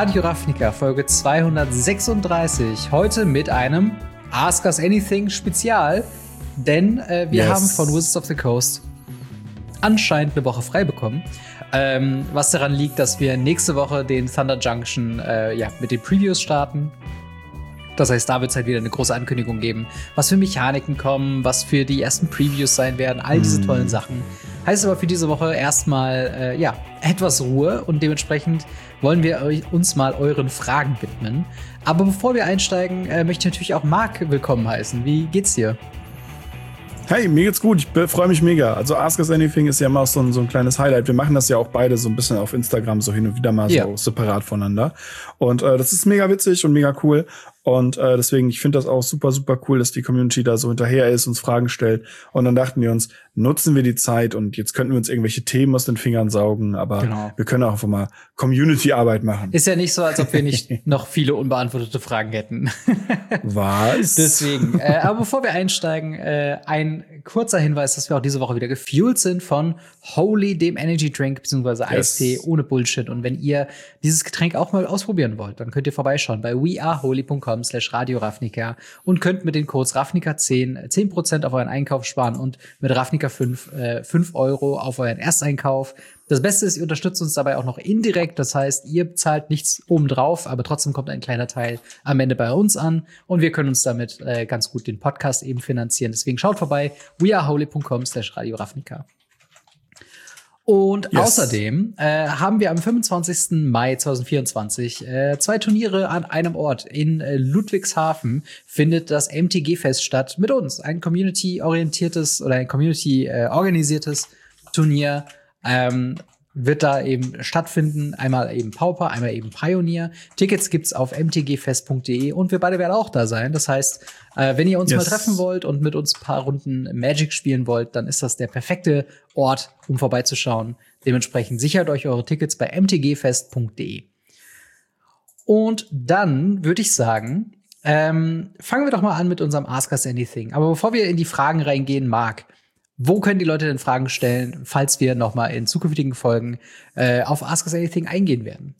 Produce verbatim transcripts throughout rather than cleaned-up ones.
Radio Ravnica, Folge zweihundertsechsunddreißig. Heute mit einem Ask Us Anything Spezial, denn äh, wir yes. haben von Wizards of the Coast anscheinend eine Woche frei bekommen. Ähm, was daran liegt, dass wir nächste Woche den Thunder Junction äh, ja, mit den Previews starten. Das heißt, da wird es halt wieder eine große Ankündigung geben, was für Mechaniken kommen, was für die ersten Previews sein werden, all diese mm. tollen Sachen. Heißt aber für diese Woche erstmal, äh, ja, etwas Ruhe und dementsprechend wollen wir euch, uns mal euren Fragen widmen. Aber bevor wir einsteigen, äh, möchte ich natürlich auch Marc willkommen heißen. Wie geht's dir? Hey, mir geht's gut. Ich freue mich mega. Also Ask Us Anything ist ja immer so ein, so ein kleines Highlight. Wir machen das ja auch beide so ein bisschen auf Instagram, so hin und wieder mal ja. so separat voneinander. Und äh, das ist mega witzig und mega cool. Und äh, deswegen, ich finde das auch super, super cool, dass die Community da so hinterher ist, uns Fragen stellt. Und dann dachten wir uns, nutzen wir die Zeit und jetzt könnten wir uns irgendwelche Themen aus den Fingern saugen, aber genau. wir können auch einfach mal Community-Arbeit machen. Ist ja nicht so, als ob wir nicht noch viele unbeantwortete Fragen hätten. Was? Deswegen. Äh, aber bevor wir einsteigen, äh, ein kurzer Hinweis, dass wir auch diese Woche wieder gefuelt sind von Holy, dem Energy Drink, beziehungsweise yes. Eistee ohne Bullshit. Und wenn ihr dieses Getränk auch mal ausprobieren wollt, dann könnt ihr vorbeischauen bei weareholy punkt com slash Radio Ravnica und könnt mit den Codes Ravnica zehn zehn Prozent auf euren Einkauf sparen und mit Ravnica fünf äh, fünf Euro auf euren Ersteinkauf. Das Beste ist, ihr unterstützt uns dabei auch noch indirekt. Das heißt, ihr zahlt nichts obendrauf, aber trotzdem kommt ein kleiner Teil am Ende bei uns an und wir können uns damit äh, ganz gut den Podcast eben finanzieren. Deswegen schaut vorbei, weareholy punkt com slash Radio Ravnica. Und yes. außerdem äh, haben wir am fünfundzwanzigsten Mai zweitausendvierundzwanzig äh, zwei Turniere an einem Ort. In äh, Ludwigshafen findet das M T G-Fest statt mit uns. Ein community-orientiertes oder ein community-organisiertes Turnier ähm, wird da eben stattfinden. Einmal eben Pauper, einmal eben Pioneer. Tickets gibt's auf m t g fest punkt d e und wir beide werden auch da sein. Das heißt, äh, wenn ihr uns yes. mal treffen wollt und mit uns ein paar Runden Magic spielen wollt, dann ist das der perfekte Ort, um vorbeizuschauen. Dementsprechend sichert euch eure Tickets bei m t g fest punkt d e. Und dann würde ich sagen, ähm, fangen wir doch mal an mit unserem Ask Us Anything. Aber bevor wir in die Fragen reingehen, Marc, wo können die Leute denn Fragen stellen, falls wir noch mal in zukünftigen Folgen äh, auf Ask Us Anything eingehen werden?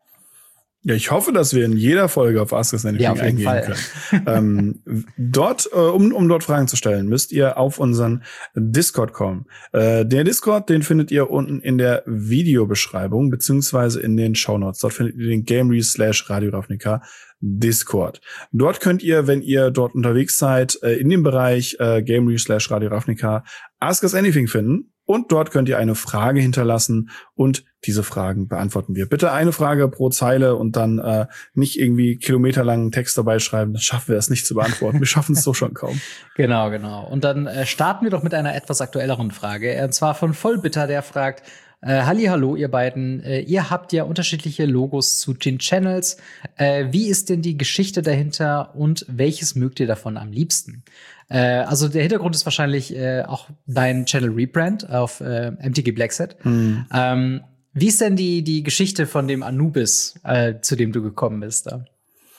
Ja, ich hoffe, dass wir in jeder Folge auf Ask Us Anything ja, auf jeden eingehen Fall. können. ähm, dort, äh, um, um dort Fragen zu stellen, müsst ihr auf unseren Discord kommen. Äh, der Discord, den findet ihr unten in der Videobeschreibung beziehungsweise in den Shownotes. Dort findet ihr den Gamery slash Radio Ravnica Discord. Dort könnt ihr, wenn ihr dort unterwegs seid, äh, in dem Bereich äh, Gamery slash Radio Ravnica Ask Us Anything finden. Und dort könnt ihr eine Frage hinterlassen und diese Fragen beantworten wir. Bitte eine Frage pro Zeile und dann äh, nicht irgendwie kilometerlangen Text dabei schreiben. Dann schaffen wir es nicht zu beantworten. Wir schaffen es so schon kaum. Genau, genau. Und dann äh, starten wir doch mit einer etwas aktuelleren Frage. Und zwar von Vollbitter, der fragt, äh, Halli, hallo, ihr beiden. Äh, ihr habt ja unterschiedliche Logos zu den Channels. Äh, wie ist denn die Geschichte dahinter und welches mögt ihr davon am liebsten? Äh, also der Hintergrund ist wahrscheinlich äh, auch dein Channel Rebrand auf äh, M T G Blackset. Hm. Ähm, wie ist denn die die Geschichte von dem Anubis, äh, zu dem du gekommen bist da?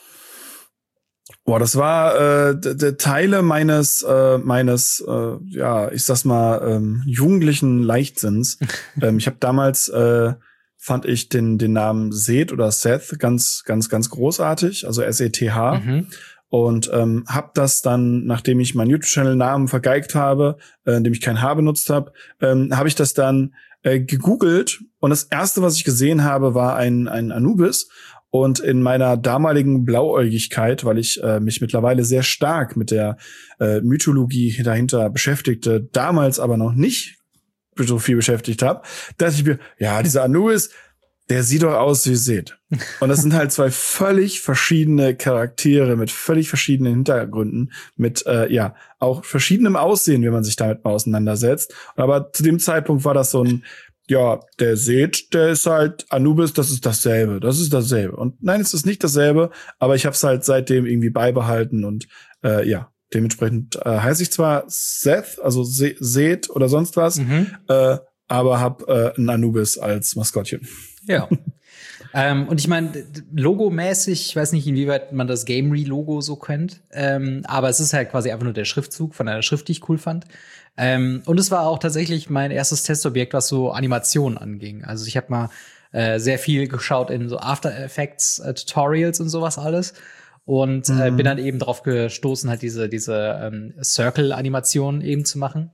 Boah, das war äh, d- d- Teile meines äh, meines äh, ja, ich sag's mal ähm, jugendlichen Leichtsinns. ähm, ich habe damals äh, fand ich den den Namen Seth oder Seth ganz ganz ganz großartig, also S E T H. Mhm. Und ähm, habe das dann, nachdem ich meinen YouTube-Channel-Namen vergeigt habe, äh, indem ich kein H benutzt habe, ähm, habe ich das dann äh, gegoogelt. Und das Erste, was ich gesehen habe, war ein, ein Anubis. Und in meiner damaligen Blauäugigkeit, weil ich äh, mich mittlerweile sehr stark mit der äh, Mythologie dahinter beschäftigte, damals aber noch nicht so viel beschäftigt habe, dachte ich mir, ja, dieser Anubis, der sieht doch aus wie Seth. Und das sind halt zwei völlig verschiedene Charaktere mit völlig verschiedenen Hintergründen, mit äh, ja auch verschiedenem Aussehen, wenn man sich damit mal auseinandersetzt. Aber zu dem Zeitpunkt war das so ein, ja, der Seth, der ist halt Anubis, das ist dasselbe, das ist dasselbe. Und nein, es ist nicht dasselbe, aber ich habe es halt seitdem irgendwie beibehalten und äh, ja, dementsprechend äh, heiße ich zwar Seth, also Se- Seth oder sonst was, mhm. äh, aber hab äh, einen Anubis als Maskottchen. Ja. ähm, und ich meine, logomäßig, ich weiß nicht, inwieweit man das Gamery-Logo so kennt, ähm, aber es ist halt quasi einfach nur der Schriftzug von einer Schrift, die ich cool fand. Ähm, und es war auch tatsächlich mein erstes Testobjekt, was so Animationen anging. Also ich habe mal äh, sehr viel geschaut in so After Effects äh, Tutorials und sowas alles. Und äh, bin dann eben drauf gestoßen, halt diese, diese ähm, Circle-Animation eben zu machen.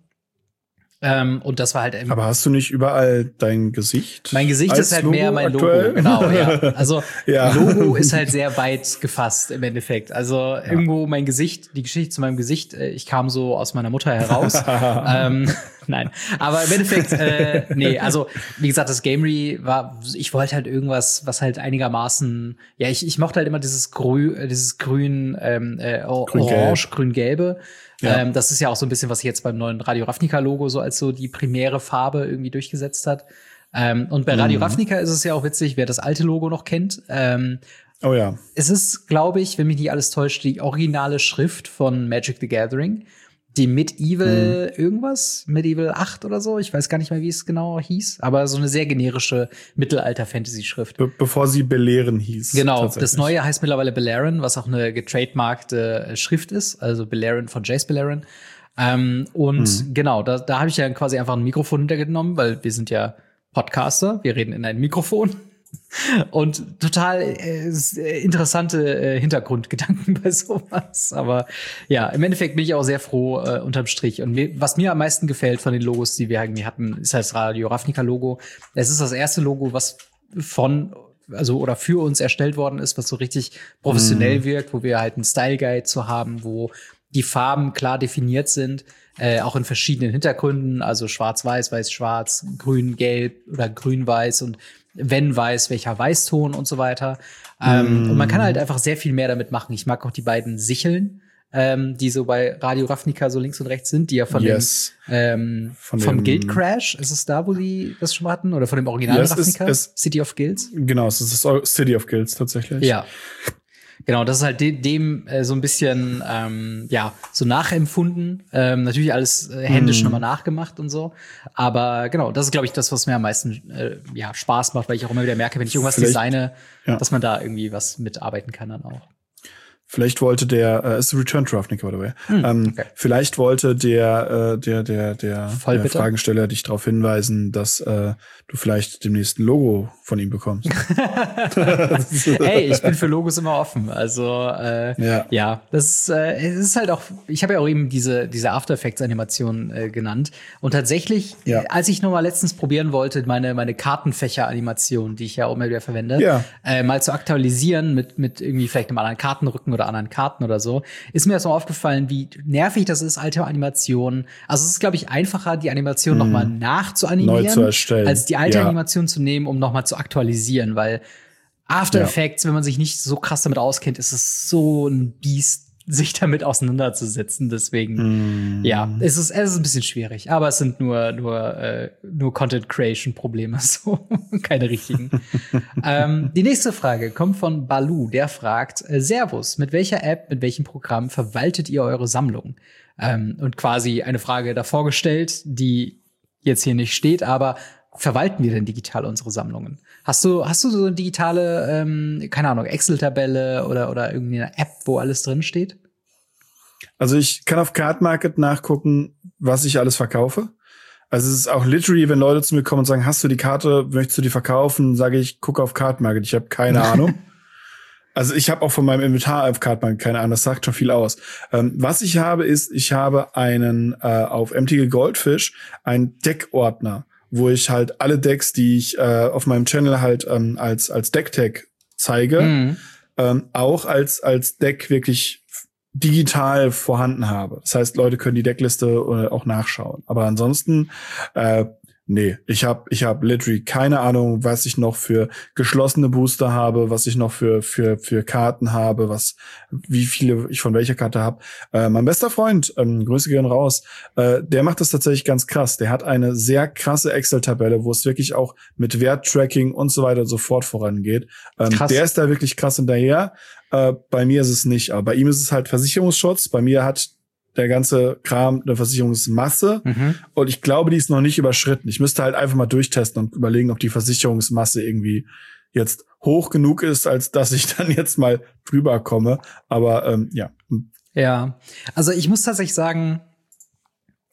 Ähm, und das war halt eben. Aber hast du nicht überall dein Gesicht? Mein Gesicht ist halt Logo mehr mein aktuell? Logo, genau, ja. Also ja. Logo ist halt sehr weit gefasst im Endeffekt. Also ja. irgendwo mein Gesicht, die Geschichte zu meinem Gesicht, äh, ich kam so aus meiner Mutter heraus. ähm, nein, aber im Endeffekt, äh, nee, also wie gesagt, das Gamery war, ich wollte halt irgendwas, was halt einigermaßen, ja, ich, ich mochte halt immer dieses Grün, dieses Grün, ähm, äh, Orange, Grün-Gelbe. Ja. Ähm, das ist ja auch so ein bisschen, was sich jetzt beim neuen Radio Ravnica-Logo so als so die primäre Farbe irgendwie durchgesetzt hat. Ähm, und bei Radio mhm. Ravnica ist es ja auch witzig, wer das alte Logo noch kennt. Ähm, oh ja. Es ist, glaube ich, wenn mich nicht alles täuscht, die originale Schrift von Magic the Gathering. Die Medieval mhm. irgendwas, Medieval acht oder so, ich weiß gar nicht mehr, wie es genau hieß, aber so eine sehr generische Mittelalter-Fantasy-Schrift. Be- bevor sie Beleren hieß. Genau, das neue heißt mittlerweile Beleren, was auch eine getrademarkte Schrift ist, also Beleren von Jace Beleren. Ähm, und mhm. genau, da, da habe ich ja quasi einfach ein Mikrofon hintergenommen, weil wir sind ja Podcaster, wir reden in ein Mikrofon. Und total äh, interessante äh, Hintergrundgedanken bei sowas. Aber ja, im Endeffekt bin ich auch sehr froh äh, unterm Strich. Und mir, was mir am meisten gefällt von den Logos, die wir irgendwie hatten, ist das Radio Ravnica-Logo. Es ist das erste Logo, was von, also oder für uns erstellt worden ist, was so richtig professionell mm. wirkt, wo wir halt einen Style-Guide zu haben, wo die Farben klar definiert sind. Äh, auch in verschiedenen Hintergründen, also schwarz-weiß, weiß-schwarz, grün-gelb oder grün-weiß und wenn weiß, welcher Weißton und so weiter. Ähm, mm. Und man kann halt einfach sehr viel mehr damit machen. Ich mag auch die beiden Sicheln, ähm, die so bei Radio Ravnica so links und rechts sind, die ja von yes. dem ähm, von vom dem Guild Crash, ist es da, wo die das schon mal hatten? Oder von dem Original yes, Ravnica? Es, es, City of Guilds? Genau, es ist das City of Guilds tatsächlich. Ja. Genau, das ist halt de- dem äh, so ein bisschen ähm, ja so nachempfunden. Ähm, natürlich alles äh, händisch mm. nochmal nachgemacht und so. Aber genau, das ist, glaube ich, das, was mir am meisten äh, ja Spaß macht, weil ich auch immer wieder merke, wenn ich irgendwas Vielleicht, designe, ja. dass man da irgendwie was mitarbeiten kann dann auch. Vielleicht wollte der, äh, ist Return to Ravnica, by the way. Hm, ähm, okay. Vielleicht wollte der, äh, der, der, der, der Fragesteller dich darauf hinweisen, dass äh, du vielleicht demnächst ein Logo von ihm bekommst. Hey, ich bin für Logos immer offen. Also äh, ja. ja, das ist, äh, es ist halt auch. Ich habe ja auch eben diese diese After Effects Animation äh, genannt. Und tatsächlich, ja. äh, als ich noch mal letztens probieren wollte, meine meine Kartenfächer Animation, die ich ja auch immer wieder verwende, ja. äh, mal zu aktualisieren mit mit irgendwie vielleicht einem anderen Kartenrücken oder anderen Karten oder so, ist mir erst mal aufgefallen, wie nervig das ist, alte Animationen. Also es ist, glaube ich, einfacher, die Animation hm. noch mal nachzuanimieren, neu zu erstellen, als die alte ja. Animation zu nehmen, um noch mal zu aktualisieren, weil After ja. Effects, wenn man sich nicht so krass damit auskennt, ist es so ein Biest, sich damit auseinanderzusetzen. Deswegen, mm. ja, es ist, es ist ein bisschen schwierig. Aber es sind nur, nur, äh, nur Content-Creation-Probleme, so keine richtigen. ähm, die nächste Frage kommt von Balu. Der fragt, äh, Servus, mit welcher App, mit welchem Programm verwaltet ihr eure Sammlung? Ähm, und quasi eine Frage davor gestellt, die jetzt hier nicht steht, aber verwalten wir denn digital unsere Sammlungen? Hast du, hast du so eine digitale, ähm, keine Ahnung, Excel-Tabelle oder, oder irgendeine App, wo alles drin steht? Also ich kann auf Card Market nachgucken, was ich alles verkaufe. Also es ist auch literally, wenn Leute zu mir kommen und sagen, hast du die Karte, möchtest du die verkaufen? Sage ich, guck auf Card Market. Ich habe keine Ahnung. Also ich habe auch von meinem Inventar auf Card Market keine Ahnung. Das sagt schon viel aus. Ähm, was ich habe, ist, ich habe einen äh, auf M T G Goldfish einen Deckordner, wo ich halt alle Decks, die ich äh, auf meinem Channel halt ähm, als als Decktag zeige, mhm. ähm, auch als als Deck wirklich digital vorhanden habe. Das heißt, Leute können die Deckliste äh, auch nachschauen. Aber ansonsten, äh, nee, ich habe ich hab literally keine Ahnung, was ich noch für geschlossene Booster habe, was ich noch für für für Karten habe, was wie viele ich von welcher Karte habe. Äh, mein bester Freund, ähm, Grüße gehen raus, äh, der macht das tatsächlich ganz krass. Der hat eine sehr krasse Excel-Tabelle, wo es wirklich auch mit Werttracking und so weiter und so fort vorangeht. Ähm, der ist da wirklich krass hinterher. Äh, bei mir ist es nicht, aber bei ihm ist es halt Versicherungsschutz. Bei mir hat der ganze Kram eine Versicherungsmasse. Mhm. Und ich glaube, die ist noch nicht überschritten. Ich müsste halt einfach mal durchtesten und überlegen, ob die Versicherungsmasse irgendwie jetzt hoch genug ist, als dass ich dann jetzt mal drüber komme. Aber ähm, ja. Ja, also ich muss tatsächlich sagen,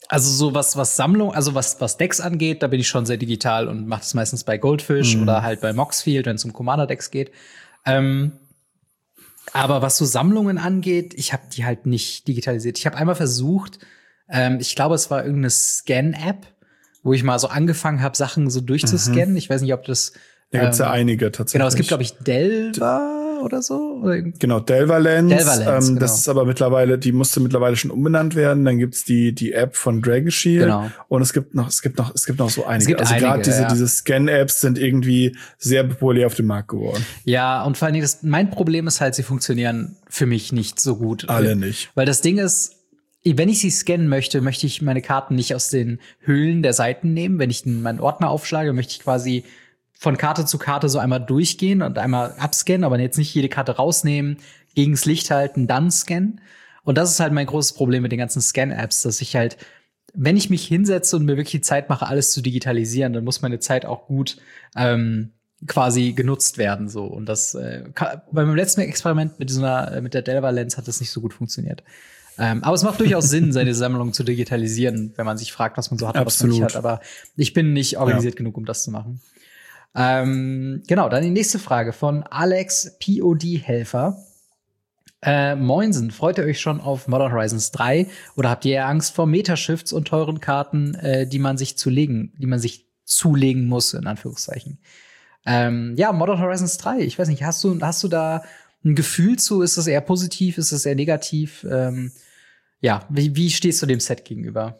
Also so was, was Sammlung, also was, was Decks angeht, da bin ich schon sehr digital und mache es meistens bei Goldfish mhm. oder halt bei Moxfield, wenn es um Commander-Decks geht. Ähm, aber was so Sammlungen angeht, ich habe die halt nicht digitalisiert. Ich habe einmal versucht, ähm, ich glaube, es war irgendeine Scan-App, wo ich mal so angefangen habe, Sachen so durchzuscannen. Mhm. Ich weiß nicht, ob das Da gibt's ja ähm, einige tatsächlich. Genau, es gibt, glaube ich, Delva oder so. Oder genau, Delva Lens. Delva Lens ähm, genau. Das ist aber mittlerweile, die musste mittlerweile schon umbenannt werden. Dann gibt's die die App von Dragon Shield. Genau. Und es gibt noch, es gibt noch, es gibt noch so einige. Es gibt also gerade diese ja. diese Scan-Apps sind irgendwie sehr populär auf dem Markt geworden. Ja, und vor allen Dingen, das, mein Problem ist halt, sie funktionieren für mich nicht so gut. Alle nicht. Weil das Ding ist, wenn ich sie scannen möchte, möchte ich meine Karten nicht aus den Hüllen der Seiten nehmen. Wenn ich meinen Ordner aufschlage, möchte ich quasi von Karte zu Karte so einmal durchgehen und einmal abscannen, aber jetzt nicht jede Karte rausnehmen, gegens Licht halten, dann scannen. Und das ist halt mein großes Problem mit den ganzen Scan-Apps, dass ich halt, wenn ich mich hinsetze und mir wirklich die Zeit mache, alles zu digitalisieren, dann muss meine Zeit auch gut ähm, quasi genutzt werden. So. Und das äh, bei meinem letzten Experiment mit dieser, mit der Delva Lens hat das nicht so gut funktioniert. Ähm, aber es macht durchaus Sinn, seine Sammlung zu digitalisieren, wenn man sich fragt, was man so hat und was man nicht hat. Aber ich bin nicht organisiert ja. genug, um das zu machen. Ähm, genau, dann die nächste Frage von Alex P O D-Helfer. Äh, Moinsen, freut ihr euch schon auf Modern Horizons drei oder habt ihr eher Angst vor Metashifts und teuren Karten, äh, die man sich zulegen, die man sich zulegen muss, in Anführungszeichen? Ähm, ja, Modern Horizons drei, ich weiß nicht, hast du, hast du da ein Gefühl zu? Ist es eher positiv? Ist es eher negativ? Ähm, ja, wie, wie stehst du dem Set gegenüber?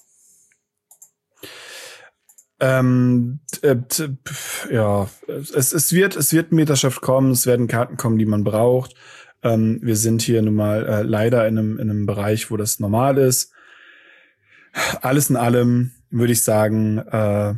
Ähm, äh, ja, es, es wird, es wird ein Metashift kommen, es werden Karten kommen, die man braucht. Ähm, wir sind hier nun mal äh, leider in einem, in einem Bereich, wo das normal ist. Alles in allem würde ich sagen, äh,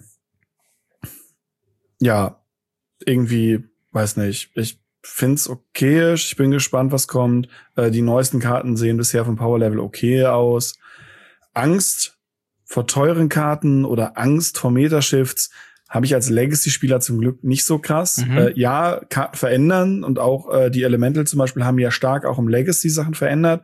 ja, irgendwie, weiß nicht, ich find's okay, ich bin gespannt, was kommt. Äh, die neuesten Karten sehen bisher vom Power Level okay aus. Angst vor teuren Karten oder Angst vor Metashifts habe ich als Legacy-Spieler zum Glück nicht so krass. Mhm. Äh, ja, Karten verändern und auch äh, die Elemental zum Beispiel haben ja stark auch im Legacy Sachen verändert.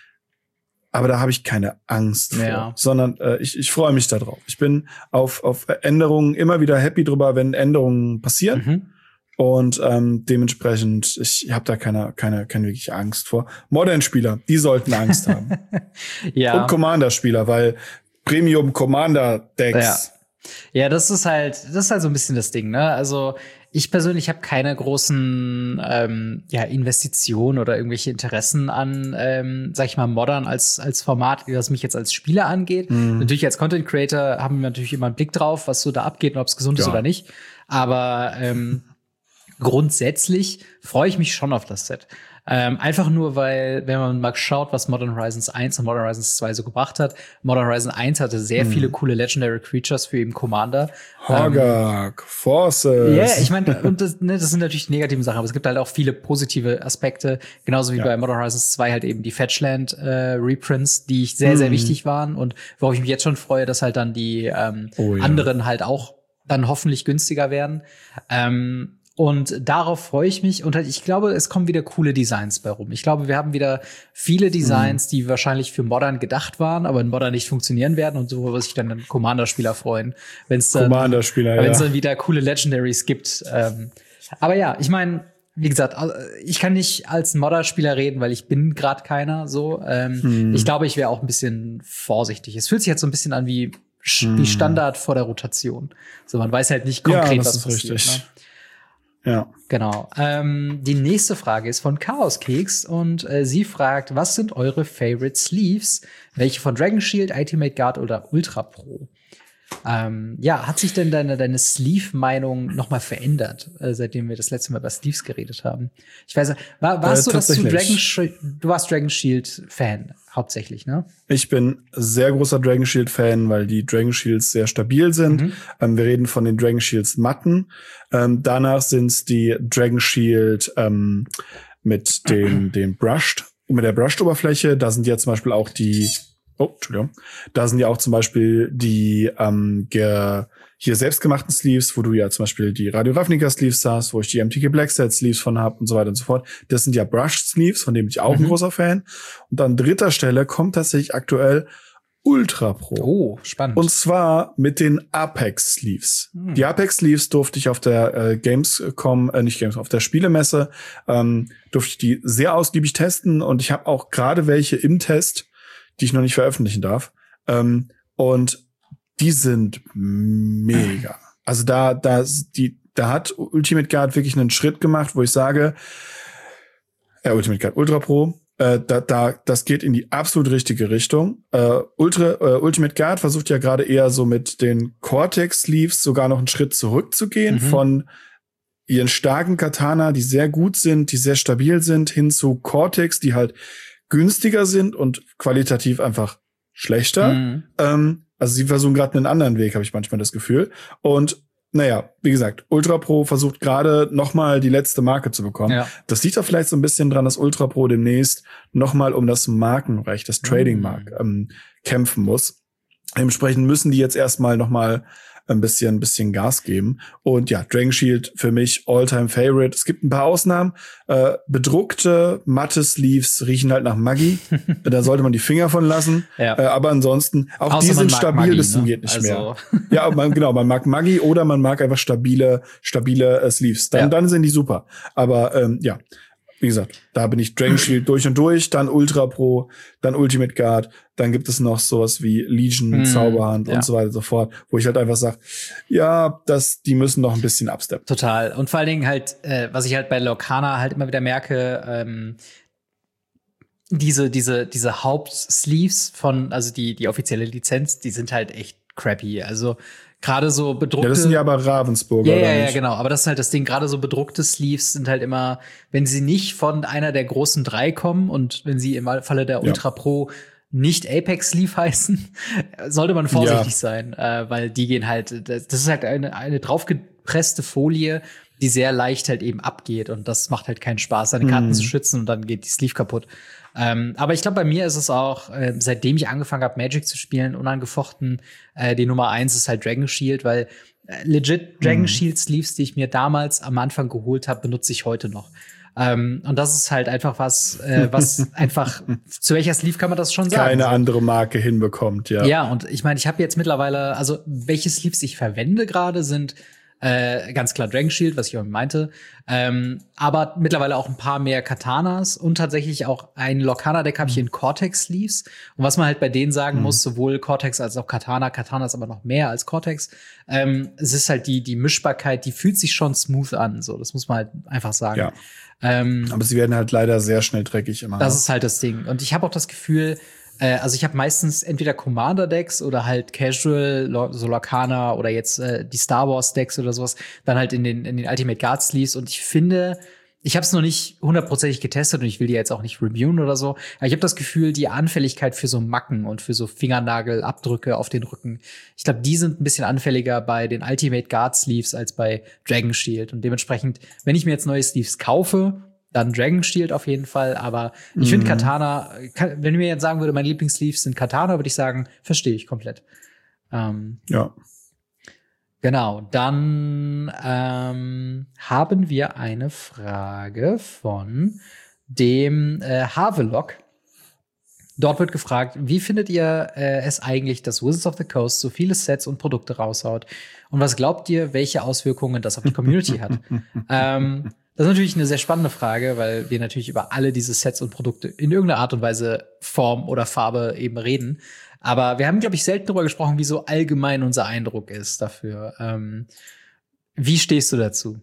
Aber da habe ich keine Angst ja. vor, sondern äh, ich, ich freue mich da drauf. Ich bin auf, auf Änderungen immer wieder happy drüber, wenn Änderungen passieren. Mhm. Und ähm, dementsprechend, ich habe da keine, keine, keine wirkliche Angst vor. Modern-Spieler, die sollten Angst haben. ja. Und Commander-Spieler, weil Premium Commander Decks. Ja. ja, das ist halt, das ist halt so ein bisschen das Ding, ne? Also ich persönlich habe keine großen ähm, ja, Investitionen oder irgendwelche Interessen an, ähm, sag ich mal, Modern als als Format, was mich jetzt als Spieler angeht. Mhm. Natürlich als Content Creator haben wir natürlich immer einen Blick drauf, was so da abgeht und ob es gesund ja. ist oder nicht. Aber ähm, grundsätzlich freue ich mich schon auf das Set. Ähm, einfach nur, weil, wenn man mal schaut, was Modern Horizons eins und Modern Horizons zwei so gebracht hat, Modern Horizons eins hatte sehr hm. viele coole Legendary Creatures für eben Commander. Hogak, ähm, Forces. Ja, yeah, ich meine, und das, ne, das sind natürlich die negativen Sachen, aber es gibt halt auch viele positive Aspekte, genauso wie ja. bei Modern Horizons zwei halt eben die Fetchland äh, Reprints, die ich sehr, hm. sehr wichtig waren und worauf ich mich jetzt schon freue, dass halt dann die ähm, oh, ja. anderen halt auch dann hoffentlich günstiger werden. Ähm, Und darauf freue ich mich. Und halt, ich glaube, es kommen wieder coole Designs bei rum. Ich glaube, wir haben wieder viele Designs, die wahrscheinlich für Modern gedacht waren, aber in Modern nicht funktionieren werden. Und so wird sich dann ein Commander-Spieler freuen, wenn es dann, Commander-Spieler, wenn es ja. dann wieder coole Legendaries gibt. Ähm, aber ja, ich meine, wie gesagt, ich kann nicht als Modder-Spieler reden, weil ich bin gerade keiner. So, ähm, hm. ich glaube, ich wäre auch ein bisschen vorsichtig. Es fühlt sich jetzt so ein bisschen an wie wie Standard vor der Rotation. So, man weiß halt nicht konkret, ja, das was ist passiert. Richtig. Ne? Ja. Genau. Ähm, die nächste Frage ist von Chaos Keks und äh, sie fragt, was sind eure Favorite Sleeves? Welche von Dragon Shield, Ultimate Guard oder Ultra Pro? Ähm, ja, hat sich denn deine, deine Sleeve-Meinung noch mal verändert, äh, seitdem wir das letzte Mal über Sleeves geredet haben? Ich weiß, war, warst äh, du, dass du Dragon Shield, du warst Dragon Shield-Fan hauptsächlich, ne? Ich bin sehr großer Dragon Shield-Fan, weil die Dragon Shields sehr stabil sind. Mhm. Ähm, wir reden von den Dragon Shields matten. Ähm, danach sind's die Dragon Shield ähm, mit dem, dem Brushed, mit der Brushed-Oberfläche. Da sind ja zum Beispiel auch die Oh, Entschuldigung. Da sind ja auch zum Beispiel die ähm, ge- hier selbstgemachten Sleeves, wo du ja zum Beispiel die Radio Ravnica Sleeves hast, wo ich die M T K Black Set Sleeves von hab und so weiter und so fort. Das sind ja Brushed Sleeves, von dem bin ich auch mhm. ein großer Fan. Und an dritter Stelle kommt tatsächlich aktuell Ultra Pro. Oh, spannend. Und zwar mit den Apex Sleeves. Hm. Die Apex Sleeves durfte ich auf der äh, Gamescom, äh, nicht Gamescom, auf der Spielemesse, ähm, durfte ich die sehr ausgiebig testen. Und ich habe auch gerade welche im Test, die ich noch nicht veröffentlichen darf. Ähm, und die sind mega. Also da, da, die, da hat Ultimate Guard wirklich einen Schritt gemacht, wo ich sage, äh, Ultimate Guard Ultra Pro, Äh, da, da, das geht in die absolut richtige Richtung. Äh, Ultra, äh, Ultimate Guard versucht ja gerade eher so mit den Cortex-Sleeves sogar noch einen Schritt zurückzugehen, mhm. von ihren starken Katana, die sehr gut sind, die sehr stabil sind, hin zu Cortex, die halt günstiger sind und qualitativ einfach schlechter. Mhm. Ähm, also sie versuchen gerade einen anderen Weg, habe ich manchmal das Gefühl. Und naja, wie gesagt, Ultra Pro versucht gerade noch mal die letzte Marke zu bekommen. Ja. Das liegt auch vielleicht so ein bisschen dran, dass Ultra Pro demnächst noch mal um das Markenrecht, das Trading-Mark, ähm, kämpfen muss. Dementsprechend müssen die jetzt erstmal noch mal ein bisschen, ein bisschen Gas geben. Und ja, Dragon Shield für mich All-Time Favorite. Es gibt ein paar Ausnahmen. Äh, bedruckte, matte Sleeves riechen halt nach Maggi. Da sollte man die Finger von lassen. Ja. Äh, aber ansonsten, auch Außer die sind stabil, bis zum geht nicht also. mehr. Ja, man, genau, man mag Maggi oder man mag einfach stabile, stabile äh, Sleeves. Dann, ja. dann sind die super. Aber ähm, ja, wie gesagt, da bin ich Dragon Shield durch und durch, dann Ultra Pro, dann Ultimate Guard, dann gibt es noch sowas wie Legion, mm, Zauberhand ja. und so weiter und so fort, wo ich halt einfach sage, ja, das, die müssen noch ein bisschen absteppen. Total. Und vor allen Dingen halt, äh, was ich halt bei Lorcana halt immer wieder merke, ähm, diese, diese, diese Hauptsleeves von, also die, die offizielle Lizenz, die sind halt echt crappy. Also, gerade so bedruckte. Ja, das sind ja aber Ravensburger. Ja, ja, ja, genau. Aber das ist halt das Ding. Gerade so bedruckte Sleeves sind halt immer, wenn sie nicht von einer der großen drei kommen und wenn sie im Falle der Ultra ja. Pro nicht Apex Sleeve heißen, sollte man vorsichtig ja. sein, äh, weil die gehen halt, das, das ist halt eine, eine draufgepresste Folie, die sehr leicht halt eben abgeht und das macht halt keinen Spaß, seine Karten mm. zu schützen und dann geht die Sleeve kaputt. Ähm, aber ich glaube, bei mir ist es auch, äh, seitdem ich angefangen habe, Magic zu spielen, unangefochten, äh, die Nummer eins ist halt Dragon Shield, weil äh, legit Dragon mm. Shield Sleeves, die ich mir damals am Anfang geholt habe, benutze ich heute noch. Ähm, und das ist halt einfach was, äh, was einfach, zu welcher Sleeve kann man das schon sagen? Keine so. andere Marke hinbekommt, ja. Ja, und ich meine, ich habe jetzt mittlerweile, also welche Sleeves ich verwende gerade sind Äh, ganz klar Dragon Shield, was ich auch meinte. Ähm, aber mittlerweile auch ein paar mehr Katanas und tatsächlich auch ein Lorcana-Deck habe ich in Cortex-Sleeves. Und was man halt bei denen sagen mhm. muss, sowohl Cortex als auch Katana, Katana ist aber noch mehr als Cortex. Ähm, es ist halt die, die Mischbarkeit, die fühlt sich schon smooth an. So, das muss man halt einfach sagen. Ja. Ähm, aber sie werden halt leider sehr schnell dreckig immer. Das ist halt das Ding. Und ich habe auch das Gefühl, also ich habe meistens entweder Commander-Decks oder halt Casual, so Lorcana oder jetzt äh, die Star Wars-Decks oder sowas, dann halt in den, in den Ultimate Guard Sleeves. Und ich finde, ich habe es noch nicht hundertprozentig getestet und ich will die jetzt auch nicht reviewen oder so. Aber ich habe das Gefühl, die Anfälligkeit für so Macken und für so Fingernagelabdrücke auf den Rücken, ich glaube, die sind ein bisschen anfälliger bei den Ultimate Guard Sleeves als bei Dragon Shield. Und dementsprechend, wenn ich mir jetzt neue Sleeves kaufe, dann Dragon Shield auf jeden Fall, aber ich finde mhm. Katana, kann, wenn mir jetzt sagen würde, meine Lieblingssleeves sind Katana, würde ich sagen, verstehe ich komplett. Ähm, ja. Genau, dann ähm, haben wir eine Frage von dem äh, Havelock. Dort wird gefragt, wie findet ihr äh, es eigentlich, dass Wizards of the Coast so viele Sets und Produkte raushaut? Und was glaubt ihr, welche Auswirkungen das auf die Community hat? ähm, Das ist natürlich eine sehr spannende Frage, weil wir natürlich über alle diese Sets und Produkte in irgendeiner Art und Weise, Form oder Farbe eben reden. Aber wir haben, glaube ich, selten darüber gesprochen, wie so allgemein unser Eindruck ist dafür. Ähm, wie stehst du dazu?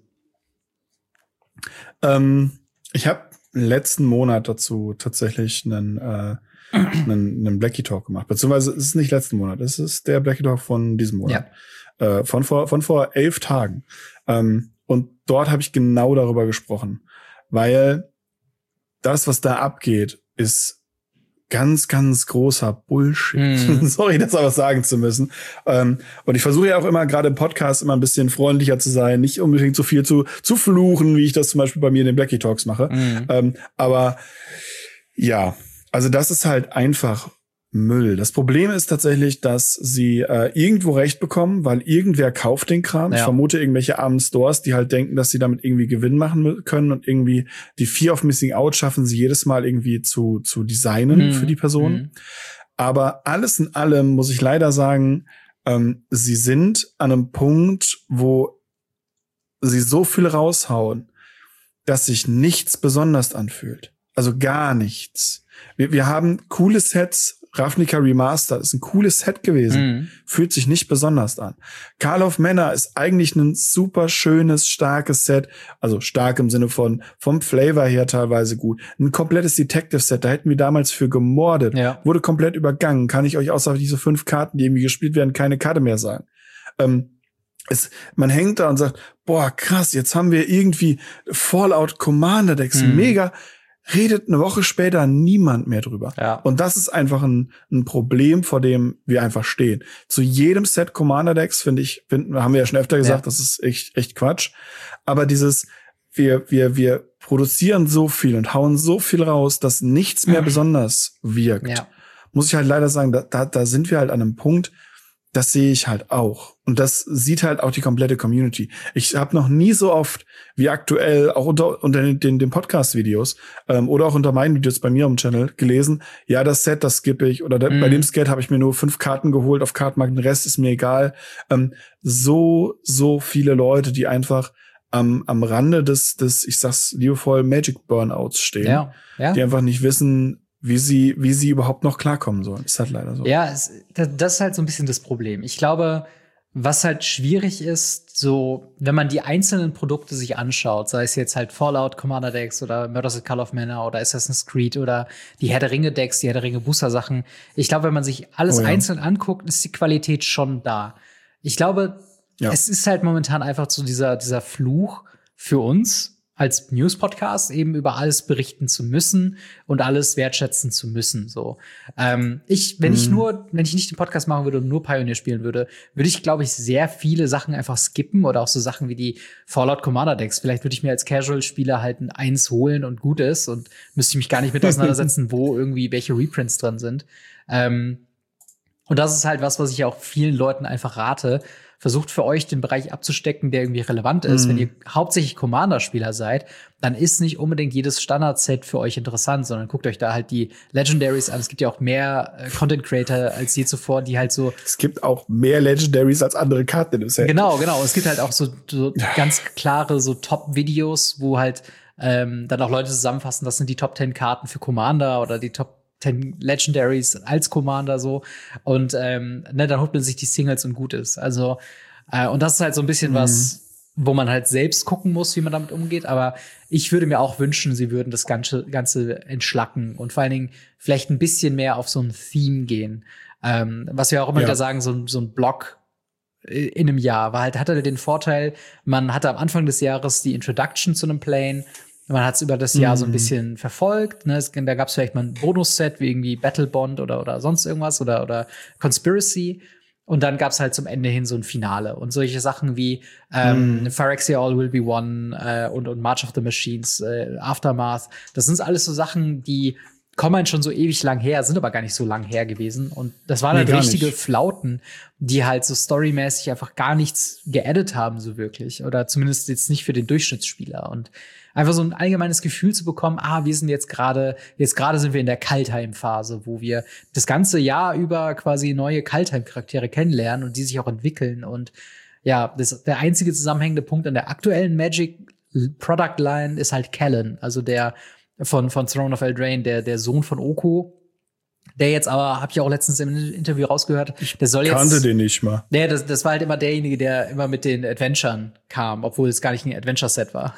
Ähm, ich habe letzten Monat dazu tatsächlich einen, äh, einen, einen Blackie Talk gemacht. Beziehungsweise es ist nicht letzten Monat, es ist der Blackie Talk von diesem Monat. Ja. Äh, von vor, von vor elf Tagen. Ähm, Und dort habe ich genau darüber gesprochen, weil das, was da abgeht, ist ganz, ganz großer Bullshit. Mm. Sorry, das aber sagen zu müssen. Ähm, und ich versuche ja auch immer, gerade im Podcast, immer ein bisschen freundlicher zu sein, nicht unbedingt so viel zu, zu fluchen, wie ich das zum Beispiel bei mir in den Blackie Talks mache. Mm. Ähm, aber ja, also das ist halt einfach Müll. Das Problem ist tatsächlich, dass sie äh, irgendwo recht bekommen, weil irgendwer kauft den Kram. Ja. Ich vermute irgendwelche armen Stores, die halt denken, dass sie damit irgendwie Gewinn machen können und irgendwie die Fear of Missing Out schaffen sie jedes Mal irgendwie zu zu designen mhm. für die Person. Mhm. Aber alles in allem muss ich leider sagen, ähm, sie sind an einem Punkt, wo sie so viel raushauen, dass sich nichts besonders anfühlt. Also gar nichts. Wir, wir haben coole Sets. Ravnica Remastered ist ein cooles Set gewesen. Mhm. Fühlt sich nicht besonders an. Call of Manor ist eigentlich ein super schönes, starkes Set. Also stark im Sinne von, vom Flavor her teilweise gut. Ein komplettes Detective-Set. Da hätten wir damals für gemordet. Ja. Wurde komplett übergangen. Kann ich euch außer diese fünf Karten, die irgendwie gespielt werden, keine Karte mehr sagen. Ähm, es, man hängt da und sagt, boah, krass, jetzt haben wir irgendwie Fallout Commander Decks. Mhm. Mega. Redet eine Woche später niemand mehr drüber. Ja. Und das ist einfach ein, ein Problem, vor dem wir einfach stehen. Zu jedem Set Commander Decks, finde ich, find, haben wir ja schon öfter gesagt, ja. das ist echt, echt Quatsch. Aber dieses, wir, wir, wir produzieren so viel und hauen so viel raus, dass nichts mehr mhm. besonders wirkt. Ja. Muss ich halt leider sagen, da, da, da sind wir halt an einem Punkt, das sehe ich halt auch. Und das sieht halt auch die komplette Community. Ich habe noch nie so oft wie aktuell, auch unter, unter den, den, den Podcast-Videos ähm, oder auch unter meinen Videos bei mir am Channel gelesen, ja, das Set, das skippe ich. Oder mm. bei dem Skate habe ich mir nur fünf Karten geholt auf Kartenmarkt, den Rest ist mir egal. Ähm, so, so viele Leute, die einfach am, am Rande des, des, ich sag's liebevoll, Magic Burnouts stehen. Ja, ja. Die einfach nicht wissen, wie sie, wie sie überhaupt noch klarkommen sollen. Ist halt leider so. Ja, es, das ist halt so ein bisschen das Problem. Ich glaube, was halt schwierig ist, so, wenn man die einzelnen Produkte sich anschaut, sei es jetzt halt Fallout Commander Decks oder Murders at Call of Manor oder Assassin's Creed oder die Herr der Ringe Decks, die Herr der Ringe Booster Sachen. Ich glaube, wenn man sich alles oh ja. einzeln anguckt, ist die Qualität schon da. Ich glaube, ja. es ist halt momentan einfach so dieser, dieser Fluch für uns, als News-Podcast eben über alles berichten zu müssen und alles wertschätzen zu müssen. So, ähm, ich, wenn mhm. ich nur, wenn ich nicht den Podcast machen würde und nur Pioneer spielen würde, würde ich, glaube ich, sehr viele Sachen einfach skippen oder auch so Sachen wie die Fallout Commander Decks. Vielleicht würde ich mir als Casual-Spieler halt ein Eins holen und gut ist und müsste ich mich gar nicht mit auseinandersetzen, wo irgendwie welche Reprints drin sind. Ähm, und das ist halt was, was ich auch vielen Leuten einfach rate. Versucht für euch den Bereich abzustecken, der irgendwie relevant ist. Mm. Wenn ihr hauptsächlich Commander-Spieler seid, dann ist nicht unbedingt jedes Standard-Set für euch interessant, sondern guckt euch da halt die Legendaries an. Es gibt ja auch mehr äh, Content-Creator als je zuvor, die halt so Es gibt auch mehr Legendaries als andere Karten in dem Set. Genau, genau. Es gibt halt auch so, so ganz klare so Top-Videos, wo halt ähm, dann auch Leute zusammenfassen, das sind die Top zehn Karten für Commander oder die Top zehn Legendaries als Commander so. Und ähm, ne, dann holt man sich die Singles und gut ist. Also, äh, und das ist halt so ein bisschen mhm. was, wo man halt selbst gucken muss, wie man damit umgeht. Aber ich würde mir auch wünschen, sie würden das Ganze, Ganze entschlacken und vor allen Dingen vielleicht ein bisschen mehr auf so ein Theme gehen. Ähm, was wir auch immer ja. wieder sagen, so, so ein Block in einem Jahr war halt, hatte den Vorteil, man hatte am Anfang des Jahres die Introduction zu einem Plane. Man hat es über das Jahr mm. so ein bisschen verfolgt. Ne? Es, da gab es vielleicht mal ein Bonus-Set wie irgendwie Battle Bond oder, oder sonst irgendwas oder, oder Conspiracy. Und dann gab es halt zum Ende hin so ein Finale. Und solche Sachen wie ähm, mm. Phyrexia All Will Be One äh, und, und March of the Machines, äh, Aftermath. Das sind alles so Sachen, die kommen halt schon so ewig lang her, sind aber gar nicht so lang her gewesen. Und das waren nee, halt richtige nicht. Flauten, die halt so storymäßig einfach gar nichts geaddet haben, so wirklich. Oder zumindest jetzt nicht für den Durchschnittsspieler. Und einfach so ein allgemeines Gefühl zu bekommen, ah, wir sind jetzt gerade, jetzt gerade sind wir in der Kaldheim-Phase, wo wir das ganze Jahr über quasi neue Kaldheim-Charaktere kennenlernen und die sich auch entwickeln. Und ja, das, der einzige zusammenhängende Punkt an der aktuellen Magic-Product-Line ist halt Callan, also der von, von Throne of Eldraine, der, der Sohn von Oko. Der jetzt aber, hab ich auch letztens im Interview rausgehört, der soll jetzt. Kannte den nicht mal. Nee, das, das war halt immer derjenige, der immer mit den Adventuren kam, obwohl es gar nicht ein Adventure-Set war.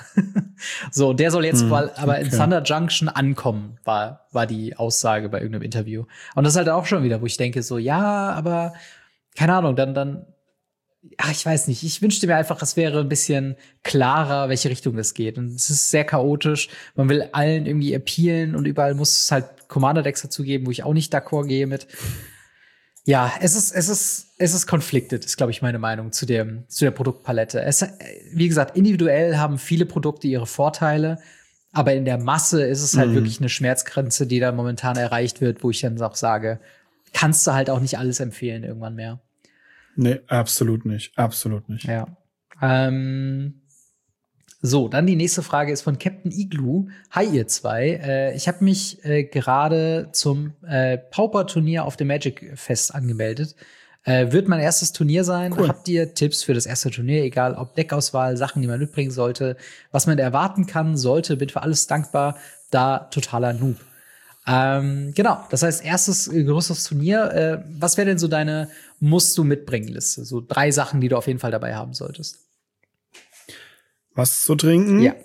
So, der soll jetzt hm, mal aber okay. in Thunder Junction ankommen, war, war die Aussage bei irgendeinem Interview. Und das ist halt auch schon wieder, wo ich denke, so, ja, aber, keine Ahnung, dann, dann, ach, ich weiß nicht. Ich wünschte mir einfach, es wäre ein bisschen klarer, welche Richtung das geht. Und es ist sehr chaotisch. Man will allen irgendwie appealen und überall muss es halt Commander-Decks dazu geben, wo ich auch nicht d'accord gehe mit. Ja, es ist, es ist, es ist conflicted, ist, glaube ich, meine Meinung zu dem, zu der Produktpalette. Es, wie gesagt, individuell haben viele Produkte ihre Vorteile, aber in der Masse ist es halt mhm. wirklich eine Schmerzgrenze, die da momentan erreicht wird, wo ich dann auch sage, kannst du halt auch nicht alles empfehlen irgendwann mehr. Nee, absolut nicht, absolut nicht. Ja. Ähm, So, dann die nächste Frage ist von Captain Igloo. Hi, ihr zwei. Äh, ich habe mich äh, gerade zum äh, Pauper-Turnier auf dem Magic Fest angemeldet. Äh, wird mein erstes Turnier sein. Cool. Habt ihr Tipps für das erste Turnier? Egal ob Deckauswahl, Sachen, die man mitbringen sollte, was man erwarten kann, sollte. Bin für alles dankbar. Da totaler Noob. Ähm, genau, das heißt, erstes äh, größeres Turnier. Äh, was wäre denn so deine Musst-du-mitbringen-Liste? So drei Sachen, die du auf jeden Fall dabei haben solltest. Was zu trinken? Ja.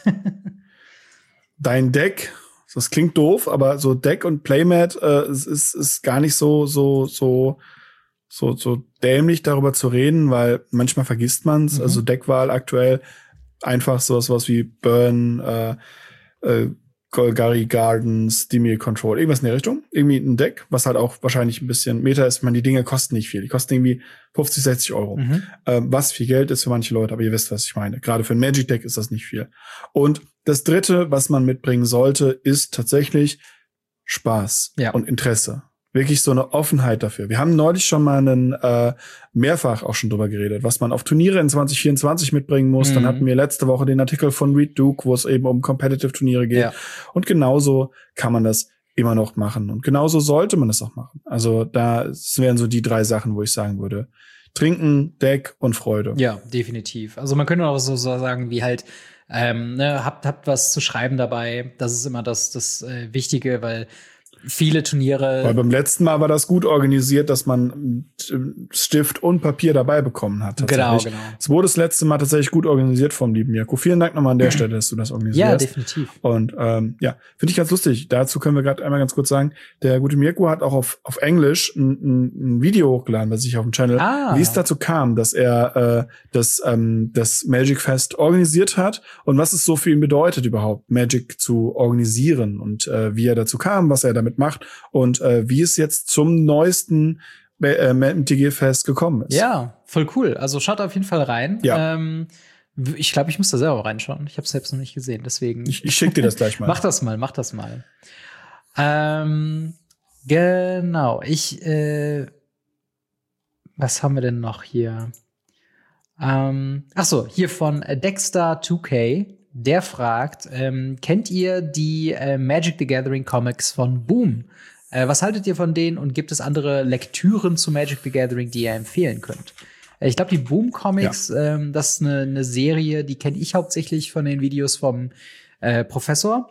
Dein Deck, das klingt doof, aber so Deck und Playmat äh, ist, ist, ist gar nicht so, so, so, so, so dämlich darüber zu reden, weil manchmal vergisst man's. Mhm. Also Deckwahl aktuell einfach sowas, sowas wie Burn, äh, äh, Golgari Gardens, Dimir Control, irgendwas in der Richtung. Irgendwie ein Deck, was halt auch wahrscheinlich ein bisschen Meta ist. Ich meine, die Dinge kosten nicht viel. Die kosten irgendwie fünfzig, sechzig Euro. Mhm. Ähm, was viel Geld ist für manche Leute, aber ihr wisst, was ich meine. Gerade für ein Magic-Deck ist das nicht viel. Und das Dritte, was man mitbringen sollte, ist tatsächlich Spaß ja. und Interesse. Wirklich so eine Offenheit dafür. Wir haben neulich schon mal einen, äh, mehrfach auch schon drüber geredet, was man auf Turniere in zwanzig vierundzwanzig mitbringen muss. Mhm. Dann hatten wir letzte Woche den Artikel von Reed Duke, wo es eben um Competitive-Turniere geht. Ja. Und genauso kann man das immer noch machen. Und genauso sollte man das auch machen. Also da das wären so die drei Sachen, wo ich sagen würde. Trinken, Deck und Freude. Ja, definitiv. Also man könnte auch so sagen, wie halt, ähm, ne, habt, habt was zu schreiben dabei. Das ist immer das, das äh, Wichtige, weil viele Turniere. Weil beim letzten Mal war das gut organisiert, dass man Stift und Papier dabei bekommen hat. Genau, genau. Es wurde das letzte Mal tatsächlich gut organisiert vom lieben Mirko. Vielen Dank nochmal an der Stelle, dass du das organisierst. Ja, definitiv. Und ähm, ja, finde ich ganz lustig. Dazu können wir gerade einmal ganz kurz sagen, der gute Mirko hat auch auf auf Englisch ein, ein, ein Video hochgeladen bei sich auf dem Channel, ah. wie es dazu kam, dass er äh, das ähm, das Magic Fest organisiert hat und was es so für ihn bedeutet überhaupt, Magic zu organisieren und äh, wie er dazu kam, was er damit macht und äh, wie es jetzt zum neuesten äh, M T G-Fest gekommen ist. Ja, voll cool. Also schaut auf jeden Fall rein. Ja. Ähm, ich glaube, ich muss da selber reinschauen. Ich habe es selbst noch nicht gesehen, deswegen. Ich, ich schicke dir das gleich mal. Mach das mal, mach das mal. Ähm, genau. Ich, äh, was haben wir denn noch hier? Ähm, ach so, hier von Dexter zwei K. Der fragt, ähm, kennt ihr die äh, Magic the Gathering Comics von Boom? Äh, was haltet ihr von denen und gibt es andere Lektüren zu Magic the Gathering, die ihr empfehlen könnt? Äh, ich glaube, die Boom Comics, ja. ähm, das ist eine, eine Serie, die kenne ich hauptsächlich von den Videos vom äh, Professor.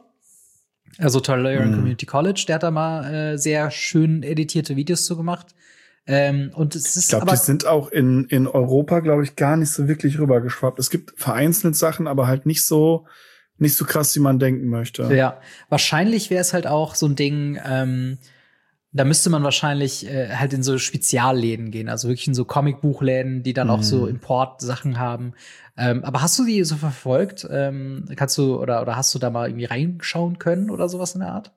Also Tolerian mm. Community College, der hat da mal äh, sehr schön editierte Videos zu gemacht. Ähm, und es ist ich glaube, die sind auch in in Europa, glaube ich, gar nicht so wirklich rübergeschwappt. Es gibt vereinzelt Sachen, aber halt nicht so nicht so krass, wie man denken möchte. Ja, wahrscheinlich wäre es halt auch so ein Ding, ähm, da müsste man wahrscheinlich äh, halt in so Spezialläden gehen, also wirklich in so Comicbuchläden, die dann mm. auch so Import-Sachen haben. Ähm, aber hast du die so verfolgt? Ähm, kannst du oder oder hast du da mal irgendwie reinschauen können oder sowas in der Art?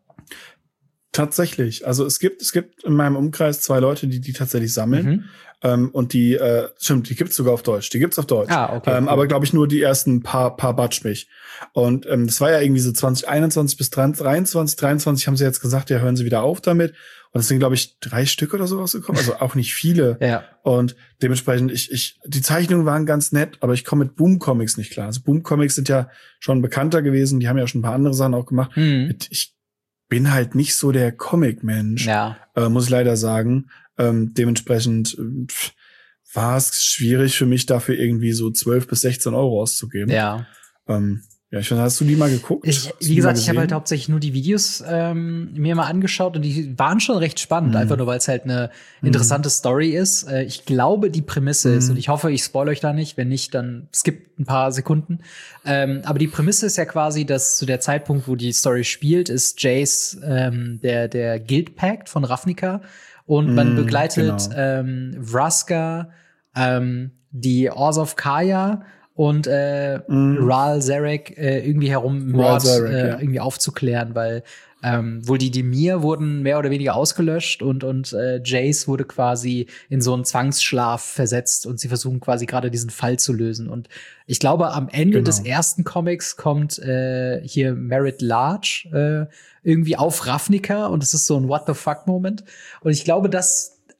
Tatsächlich. Also es gibt es gibt in meinem Umkreis zwei Leute, die die tatsächlich sammeln. Mhm. Ähm, und die, äh, stimmt, die gibt's sogar auf Deutsch. Die gibt's auf Deutsch. Ah, okay. Ähm, cool. Aber glaube ich nur die ersten paar paar Batsch mich. Und ähm, das war ja irgendwie so zwanzig einundzwanzig bis dreiundzwanzig, dreiundzwanzig haben sie jetzt gesagt, ja, hören sie wieder auf damit. Und es sind, glaube ich, drei Stück oder so rausgekommen. Also auch nicht viele. Ja. Und dementsprechend, ich, ich, die Zeichnungen waren ganz nett, aber ich komme mit Boom Comics nicht klar. Also Boom Comics sind ja schon bekannter gewesen. Die haben ja schon ein paar andere Sachen auch gemacht. Mhm. Ich bin halt nicht so der Comic-Mensch, ja. äh, muss ich leider sagen. Ähm, dementsprechend pff, war es schwierig für mich, dafür irgendwie so zwölf bis sechzehn Euro auszugeben. Ja. Ähm, ja, ich weiß, hast du die mal geguckt? Ich, wie gesagt, ich habe halt hauptsächlich nur die Videos ähm, mir mal angeschaut und die waren schon recht spannend, mhm. einfach nur, weil es halt eine interessante mhm. Story ist. Äh, ich glaube, die Prämisse mhm. ist, und ich hoffe, ich spoil euch da nicht, wenn nicht, dann skippt ein paar Sekunden. Ähm, aber die Prämisse ist ja quasi, dass zu der Zeitpunkt, wo die Story spielt, ist Jace ähm, der, der Guild Pact von Ravnica und man mhm, begleitet genau. ähm, Vraska, ähm, die Orzhov Kaya und äh, mm. Ral Zarek äh, irgendwie herum Mord Zarek, äh, ja. irgendwie aufzuklären, weil ähm, wohl die Dimir wurden mehr oder weniger ausgelöscht und und äh, Jace wurde quasi in so einen Zwangsschlaf versetzt und sie versuchen quasi gerade diesen Fall zu lösen. Und ich glaube, am Ende genau. des ersten Comics kommt äh, hier Merritt Large äh, irgendwie auf Ravnica und es ist so ein What the fuck Moment. Und ich glaube, das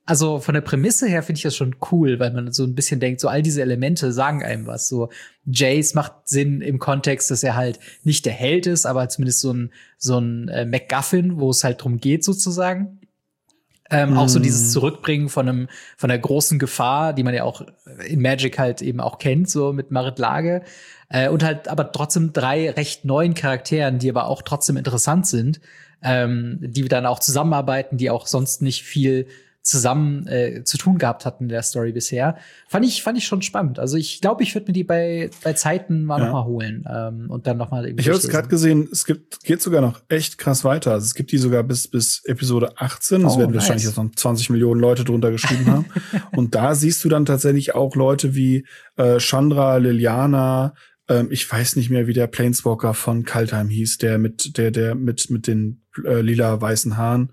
also von der Prämisse her finde ich das schon cool, weil man so ein bisschen denkt, so all diese Elemente sagen einem was. So Jace macht Sinn im Kontext, dass er halt nicht der Held ist, aber zumindest so ein so ein äh, MacGuffin, wo es halt drum geht sozusagen. Ähm, mm. Auch so dieses Zurückbringen von einem von der großen Gefahr, die man ja auch in Magic halt eben auch kennt, so mit Marit Lage. Äh, und halt aber trotzdem drei recht neuen Charakteren, die aber auch trotzdem interessant sind, ähm, die dann auch zusammenarbeiten, die auch sonst nicht viel zusammen äh, zu tun gehabt hatten in der Story bisher. Fand ich fand ich schon spannend. Also ich glaube, ich würde mir die bei bei Zeiten mal ja. noch mal holen ähm, und dann noch mal irgendwie. Ich habe jetzt gerade gesehen, es gibt geht sogar noch echt krass weiter. Also es gibt die sogar bis bis Episode achtzehn. Das oh, werden nice. Wahrscheinlich jetzt noch zwanzig Millionen Leute drunter geschrieben haben. Und da siehst du dann tatsächlich auch Leute wie äh, Chandra, Liliana. Ähm, ich weiß nicht mehr, wie der Planeswalker von Kaldheim hieß, der mit der der mit mit den äh, lila weißen Haaren.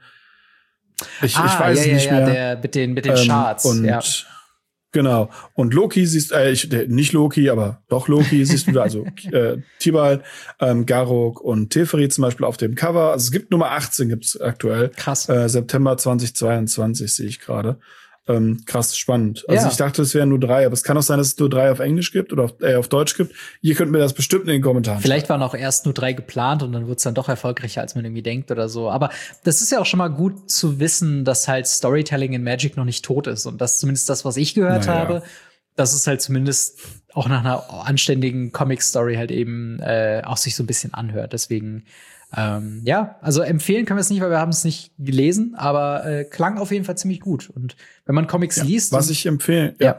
Ich, ah, ich weiß ja, nicht ja, mehr. Der mit den mit den ähm, Charts. Und ja. Genau. Und Loki siehst, äh, ich, der, nicht Loki, aber doch Loki siehst du da, also äh, Tibalt, ähm, Garruk und Teferi zum Beispiel auf dem Cover. Also es gibt Nummer achtzehn gibt's aktuell. Krass. Äh, September zweitausendzweiundzwanzig sehe ich gerade. Ähm, krass spannend. Also ja. ich dachte, es wären nur drei, aber es kann auch sein, dass es nur drei auf Englisch gibt oder auf, äh, auf Deutsch gibt. Ihr könnt mir das bestimmt in den Kommentaren Vielleicht waren auch erst nur drei geplant und dann wird es dann doch erfolgreicher, als man irgendwie denkt oder so. Aber das ist ja auch schon mal gut zu wissen, dass halt Storytelling in Magic noch nicht tot ist. Und das ist zumindest das, was ich gehört naja. habe, dass es halt zumindest auch nach einer anständigen Comic-Story halt eben äh, auch sich so ein bisschen anhört. Deswegen Ähm, ja, also empfehlen können wir es nicht, weil wir haben es nicht gelesen, aber äh, klang auf jeden Fall ziemlich gut. Und wenn man Comics ja, liest. Was ich empfehle, ja.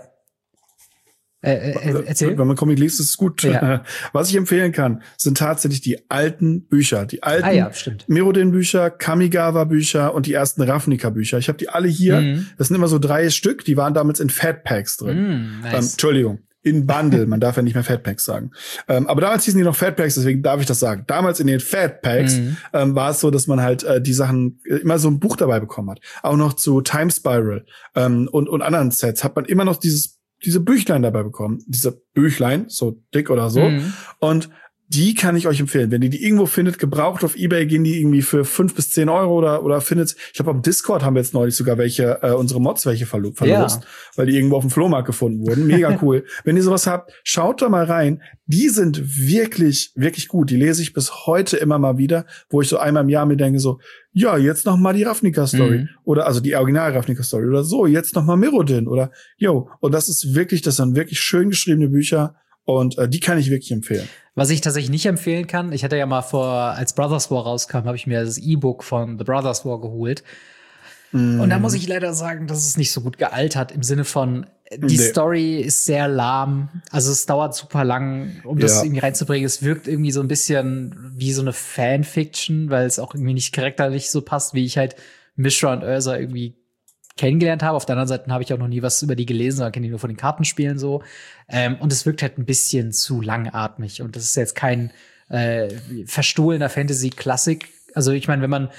ja. Äh, äh, erzähl. Wenn man Comic liest, ist es gut. Ja. Was ich empfehlen kann, sind tatsächlich die alten Bücher. Die alten ah, ja, stimmt. Mirrodin-Bücher, Kamigawa-Bücher und die ersten Ravnica-Bücher. Ich habe die alle hier. Mhm. Das sind immer so drei Stück. Die waren damals in Fatpacks drin. Mhm, nice. ähm, Entschuldigung. In Bundle, man darf ja nicht mehr Fatpacks sagen. Ähm, aber damals hießen die noch Fatpacks, deswegen darf ich das sagen. Damals in den Fatpacks mhm. ähm, war es so, dass man halt äh, die Sachen äh, immer so ein Buch dabei bekommen hat. Auch noch zu Time Spiral ähm, und, und anderen Sets hat man immer noch dieses diese Büchlein dabei bekommen. Diese Büchlein, so dick oder so. Mhm. Und die kann ich euch empfehlen. Wenn ihr die irgendwo findet, gebraucht auf eBay, gehen die irgendwie für fünf bis zehn Euro oder, oder findet, ich glaube, am Discord haben wir jetzt neulich sogar welche, äh, unsere Mods welche verlo- verlost, ja. weil die irgendwo auf dem Flohmarkt gefunden wurden. Mega cool. Wenn ihr sowas habt, schaut da mal rein. Die sind wirklich, wirklich gut. Die lese ich bis heute immer mal wieder, wo ich so einmal im Jahr mir denke so, ja, jetzt noch mal die Ravnica-Story. Mhm. Oder, also die Original-Ravnica-Story. Oder so, jetzt noch mal Mirrodin. Oder, yo. Und das ist wirklich, das sind wirklich schön geschriebene Bücher. Und äh, die kann ich wirklich empfehlen. Was ich tatsächlich nicht empfehlen kann, ich hatte ja mal vor, als Brothers War rauskam, habe ich mir das E-Book von The Brothers War geholt. Mm. Und da muss ich leider sagen, dass es nicht so gut gealtert im Sinne von, die nee. Story ist sehr lahm. Also es dauert super lang, um ja. das irgendwie reinzubringen. Es wirkt irgendwie so ein bisschen wie so eine Fanfiction, weil es auch irgendwie nicht charakterlich so passt, wie ich halt Mishra und Ursa irgendwie kennengelernt habe. Auf der anderen Seite habe ich auch noch nie was über die gelesen, sondern kenne die nur von den Kartenspielen so. Ähm, und es wirkt halt ein bisschen zu langatmig. Und das ist jetzt kein äh, verstohlener Fantasy-Klassik. Also ich meine, wenn man,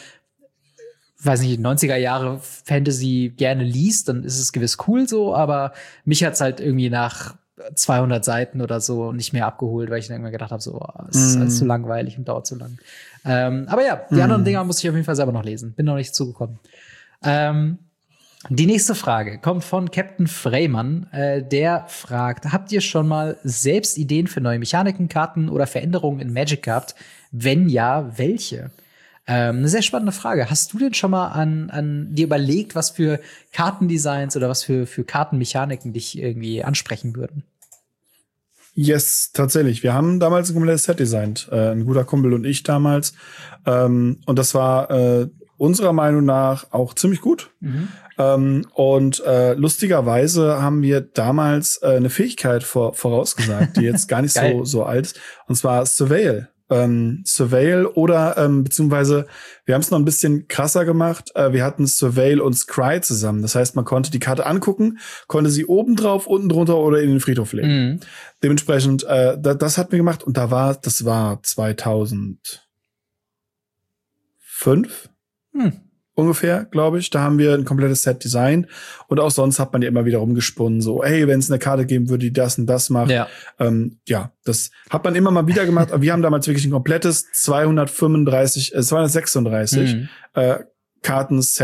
weiß nicht, neunziger Jahre Fantasy gerne liest, dann ist es gewiss cool so. Aber mich hat's halt irgendwie nach zweihundert Seiten oder so nicht mehr abgeholt, weil ich dann irgendwann gedacht habe, so, oh, es ist mm. alles zu langweilig und dauert zu lang. Ähm, aber ja, die mm. anderen Dinger muss ich auf jeden Fall selber noch lesen. Bin noch nicht zugekommen. Ähm, Die nächste Frage kommt von Captain Freymann. Äh, der fragt, habt ihr schon mal selbst Ideen für neue Mechaniken, Karten oder Veränderungen in Magic gehabt? Wenn ja, welche? Ähm, eine sehr spannende Frage. Hast du denn schon mal an, an dir überlegt, was für Kartendesigns oder was für, für Kartenmechaniken dich irgendwie ansprechen würden? Yes, tatsächlich. Wir haben damals ein komplettes Set designt. Äh, ein guter Kumpel und ich damals. Ähm, und das war äh, unserer Meinung nach auch ziemlich gut. Mhm. Ähm, und äh, lustigerweise haben wir damals äh, eine Fähigkeit vor, vorausgesagt, die jetzt gar nicht so so alt ist. Und zwar Surveil. Ähm, Surveil oder ähm, beziehungsweise wir haben es noch ein bisschen krasser gemacht. Äh, wir hatten Surveil und Scry zusammen. Das heißt, man konnte die Karte angucken, konnte sie oben drauf, unten drunter oder in den Friedhof legen. Mhm. Dementsprechend, äh, da, das hatten wir gemacht. Und da war, das war zweitausendfünf. Hm. Ungefähr, glaube ich. Da haben wir ein komplettes Set designt. Und auch sonst hat man ja immer wieder rumgesponnen, so, hey, wenn es eine Karte geben würde, die das und das macht. Ja, ähm, ja, das hat man immer mal wieder gemacht. Aber wir haben damals wirklich ein komplettes zweihundertfünfunddreißig, äh, zweihundertsechsunddreißig mhm. äh, Kartenset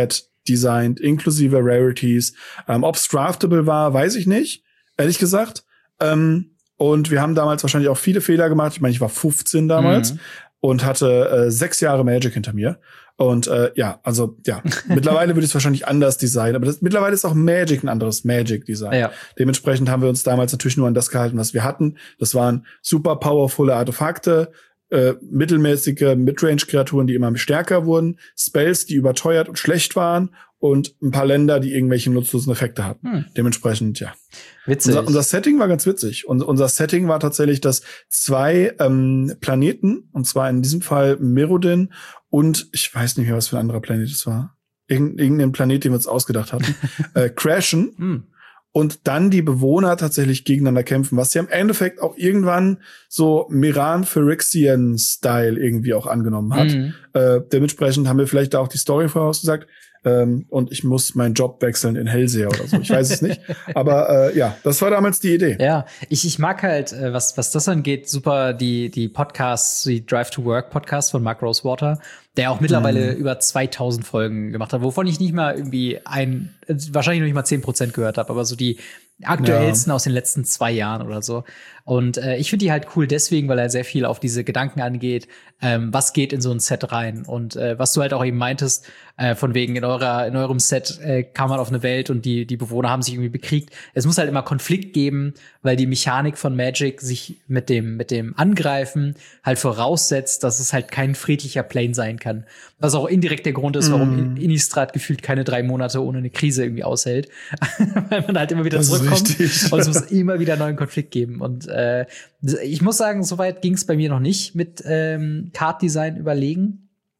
designt, inklusive Rarities. Ähm, ob's draftable war, weiß ich nicht, ehrlich gesagt. Ähm, und wir haben damals wahrscheinlich auch viele Fehler gemacht. Ich meine, ich war fünfzehn damals mhm. und hatte äh, sechs Jahre Magic hinter mir. Und äh, ja, also ja, mittlerweile würde ich es wahrscheinlich anders designen, aber das, mittlerweile ist auch Magic ein anderes Magic-Design. Ja. Dementsprechend haben wir uns damals natürlich nur an das gehalten, was wir hatten. Das waren super powervolle Artefakte, äh, mittelmäßige Midrange-Kreaturen, die immer stärker wurden, Spells, die überteuert und schlecht waren und ein paar Länder, die irgendwelche nutzlosen Effekte hatten. Hm. Dementsprechend, ja. Witzig. Unser, unser Setting war ganz witzig. Und unser Setting war tatsächlich, dass zwei ähm, Planeten, und zwar in diesem Fall Mirrodin und ich weiß nicht mehr, was für ein anderer Planet es war. Irgend, irgendein Planet, den wir uns ausgedacht hatten, äh, crashen hm. und dann die Bewohner tatsächlich gegeneinander kämpfen, was ja im Endeffekt auch irgendwann so Miran Phyrexian-Style irgendwie auch angenommen hat. Mhm. Äh, dementsprechend haben wir vielleicht da auch die Story vorausgesagt. Ähm, und ich muss meinen Job wechseln in Hellseher oder so. Ich weiß es nicht. Aber äh, ja, das war damals die Idee. Ja, ich, ich mag halt, äh, was, was das angeht, super die, die Podcasts, die Drive to Work Podcast von Mark Rosewater, der auch mittlerweile mhm. über zweitausend Folgen gemacht hat, wovon ich nicht mal irgendwie ein, wahrscheinlich noch nicht mal zehn Prozent gehört habe, aber so die aktuellsten ja. aus den letzten zwei Jahren oder so. Und äh, ich finde die halt cool deswegen, weil er sehr viel auf diese Gedanken angeht, ähm, was geht in so ein Set rein. Und äh, was du halt auch eben meintest, äh, von wegen in eurer in eurem Set äh, kam man auf eine Welt und die die Bewohner haben sich irgendwie bekriegt. Es muss halt immer Konflikt geben, weil die Mechanik von Magic sich mit dem mit dem Angreifen halt voraussetzt, dass es halt kein friedlicher Plane sein kann. Was auch indirekt der Grund ist, warum mm. Innistrad gefühlt keine drei Monate ohne eine Krise irgendwie aushält. Weil man halt immer wieder das zurückkommt und es muss immer wieder einen neuen Konflikt geben. Und äh, ich muss sagen, soweit ging es bei mir noch nicht mit ähm, Card-Design überlegen.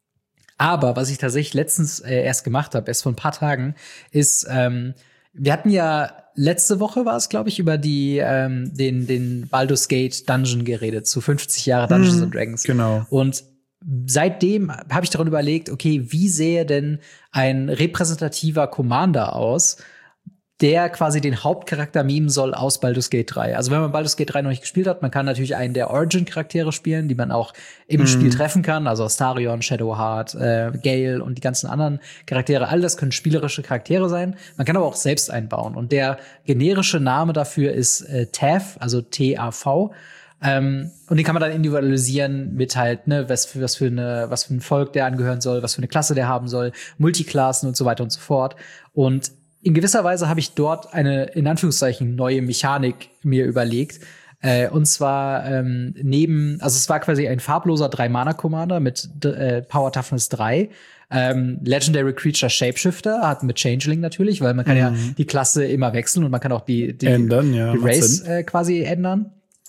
Aber was ich tatsächlich letztens äh, erst gemacht habe, erst vor ein paar Tagen, ist, ähm, wir hatten ja letzte Woche war es, glaube ich, über die ähm, den den Baldur's Gate Dungeon geredet, zu fünfzig Jahre Dungeons and Dragons. Genau. Und seitdem habe ich daran überlegt, okay, wie sähe denn ein repräsentativer Commander aus, der quasi den Hauptcharakter mimen soll aus Baldur's Gate drei. Also wenn man Baldur's Gate drei noch nicht gespielt hat, man kann natürlich einen der Origin-Charaktere spielen, die man auch im mm. Spiel treffen kann. Also Astarion, Shadowheart, äh, Gale und die ganzen anderen Charaktere. All das können spielerische Charaktere sein. Man kann aber auch selbst einbauen. Und der generische Name dafür ist äh, Tav, also T A V. Ähm, und den kann man dann individualisieren mit halt, ne, was für, was für eine, was für ein Volk der angehören soll, was für eine Klasse der haben soll, Multiklassen und so weiter und so fort. Und in gewisser Weise habe ich dort eine, in Anführungszeichen, neue Mechanik mir überlegt. Äh, und zwar ähm, neben, also es war quasi ein farbloser drei-Mana-Commander mit äh, Power Toughness drei. Ähm, Legendary Creature Shapeshifter hat mit Changeling natürlich, weil man kann mhm. ja die Klasse immer wechseln und man kann auch die, die, ändern, ja, die Race äh, quasi ändern.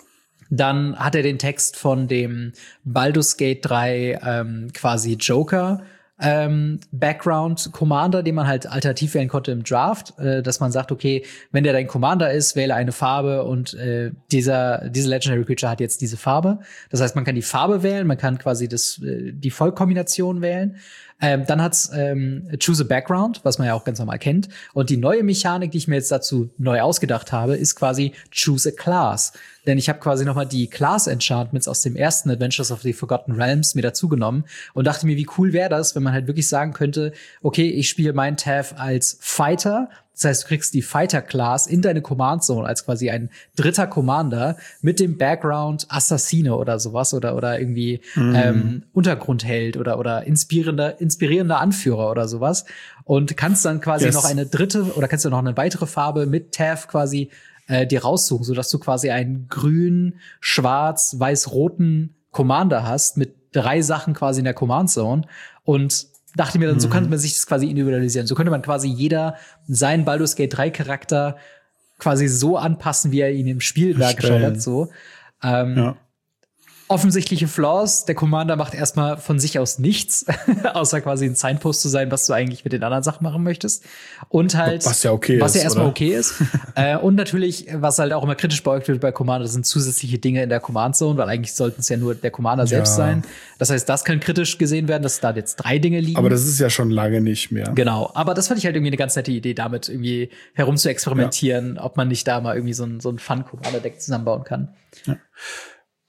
Dann hat er den Text von dem Baldur's Gate drei ähm, quasi Joker Ähm, Background Commander, den man halt alternativ wählen konnte im Draft, äh, dass man sagt, okay, wenn der dein Commander ist, wähle eine Farbe und äh, dieser diese Legendary Creature hat jetzt diese Farbe. Das heißt, man kann die Farbe wählen, man kann quasi das äh, die Vollkombination wählen. Ähm, dann hat's ähm, Choose a Background, was man ja auch ganz normal kennt. Und die neue Mechanik, die ich mir jetzt dazu neu ausgedacht habe, ist quasi Choose a Class. Denn ich habe quasi noch mal die Class-Enchantments aus dem ersten Adventures of the Forgotten Realms mir dazugenommen und dachte mir, wie cool wäre das, wenn man halt wirklich sagen könnte, okay, ich spiele meinen Tav als Fighter. Das heißt, du kriegst die Fighter-Class in deine Command-Zone als quasi ein dritter Commander mit dem Background Assassine oder sowas oder oder irgendwie mm. ähm, Untergrundheld oder oder inspirierender inspirierender Anführer oder sowas und kannst dann quasi yes. noch eine dritte oder kannst du noch eine weitere Farbe mit Tav quasi äh, dir raussuchen, sodass du quasi einen grün, schwarz, weiß-roten Commander hast mit drei Sachen quasi in der Command-Zone und dachte mir dann, so könnte man sich das quasi individualisieren. So könnte man quasi jeder seinen Baldur's Gate drei Charakter quasi so anpassen, wie er ihn im Spiel dargestellt hat, so. Ähm, ja. Offensichtliche Flaws. Der Commander macht erstmal von sich aus nichts, außer quasi ein Signpost zu sein, was du eigentlich mit den anderen Sachen machen möchtest. Und halt, was ja okay was ist, ja erstmal oder? okay ist. äh, und natürlich, was halt auch immer kritisch beäugt wird bei Commander, sind zusätzliche Dinge in der Command Zone, weil eigentlich sollten es ja nur der Commander ja. selbst sein. Das heißt, das kann kritisch gesehen werden, dass da jetzt drei Dinge liegen. Aber das ist ja schon lange nicht mehr. Genau. Aber das fand ich halt irgendwie eine ganz nette Idee, damit irgendwie herum zu experimentieren, ja. ob man nicht da mal irgendwie so ein, so ein Fun-Commander-Deck zusammenbauen kann. Ja.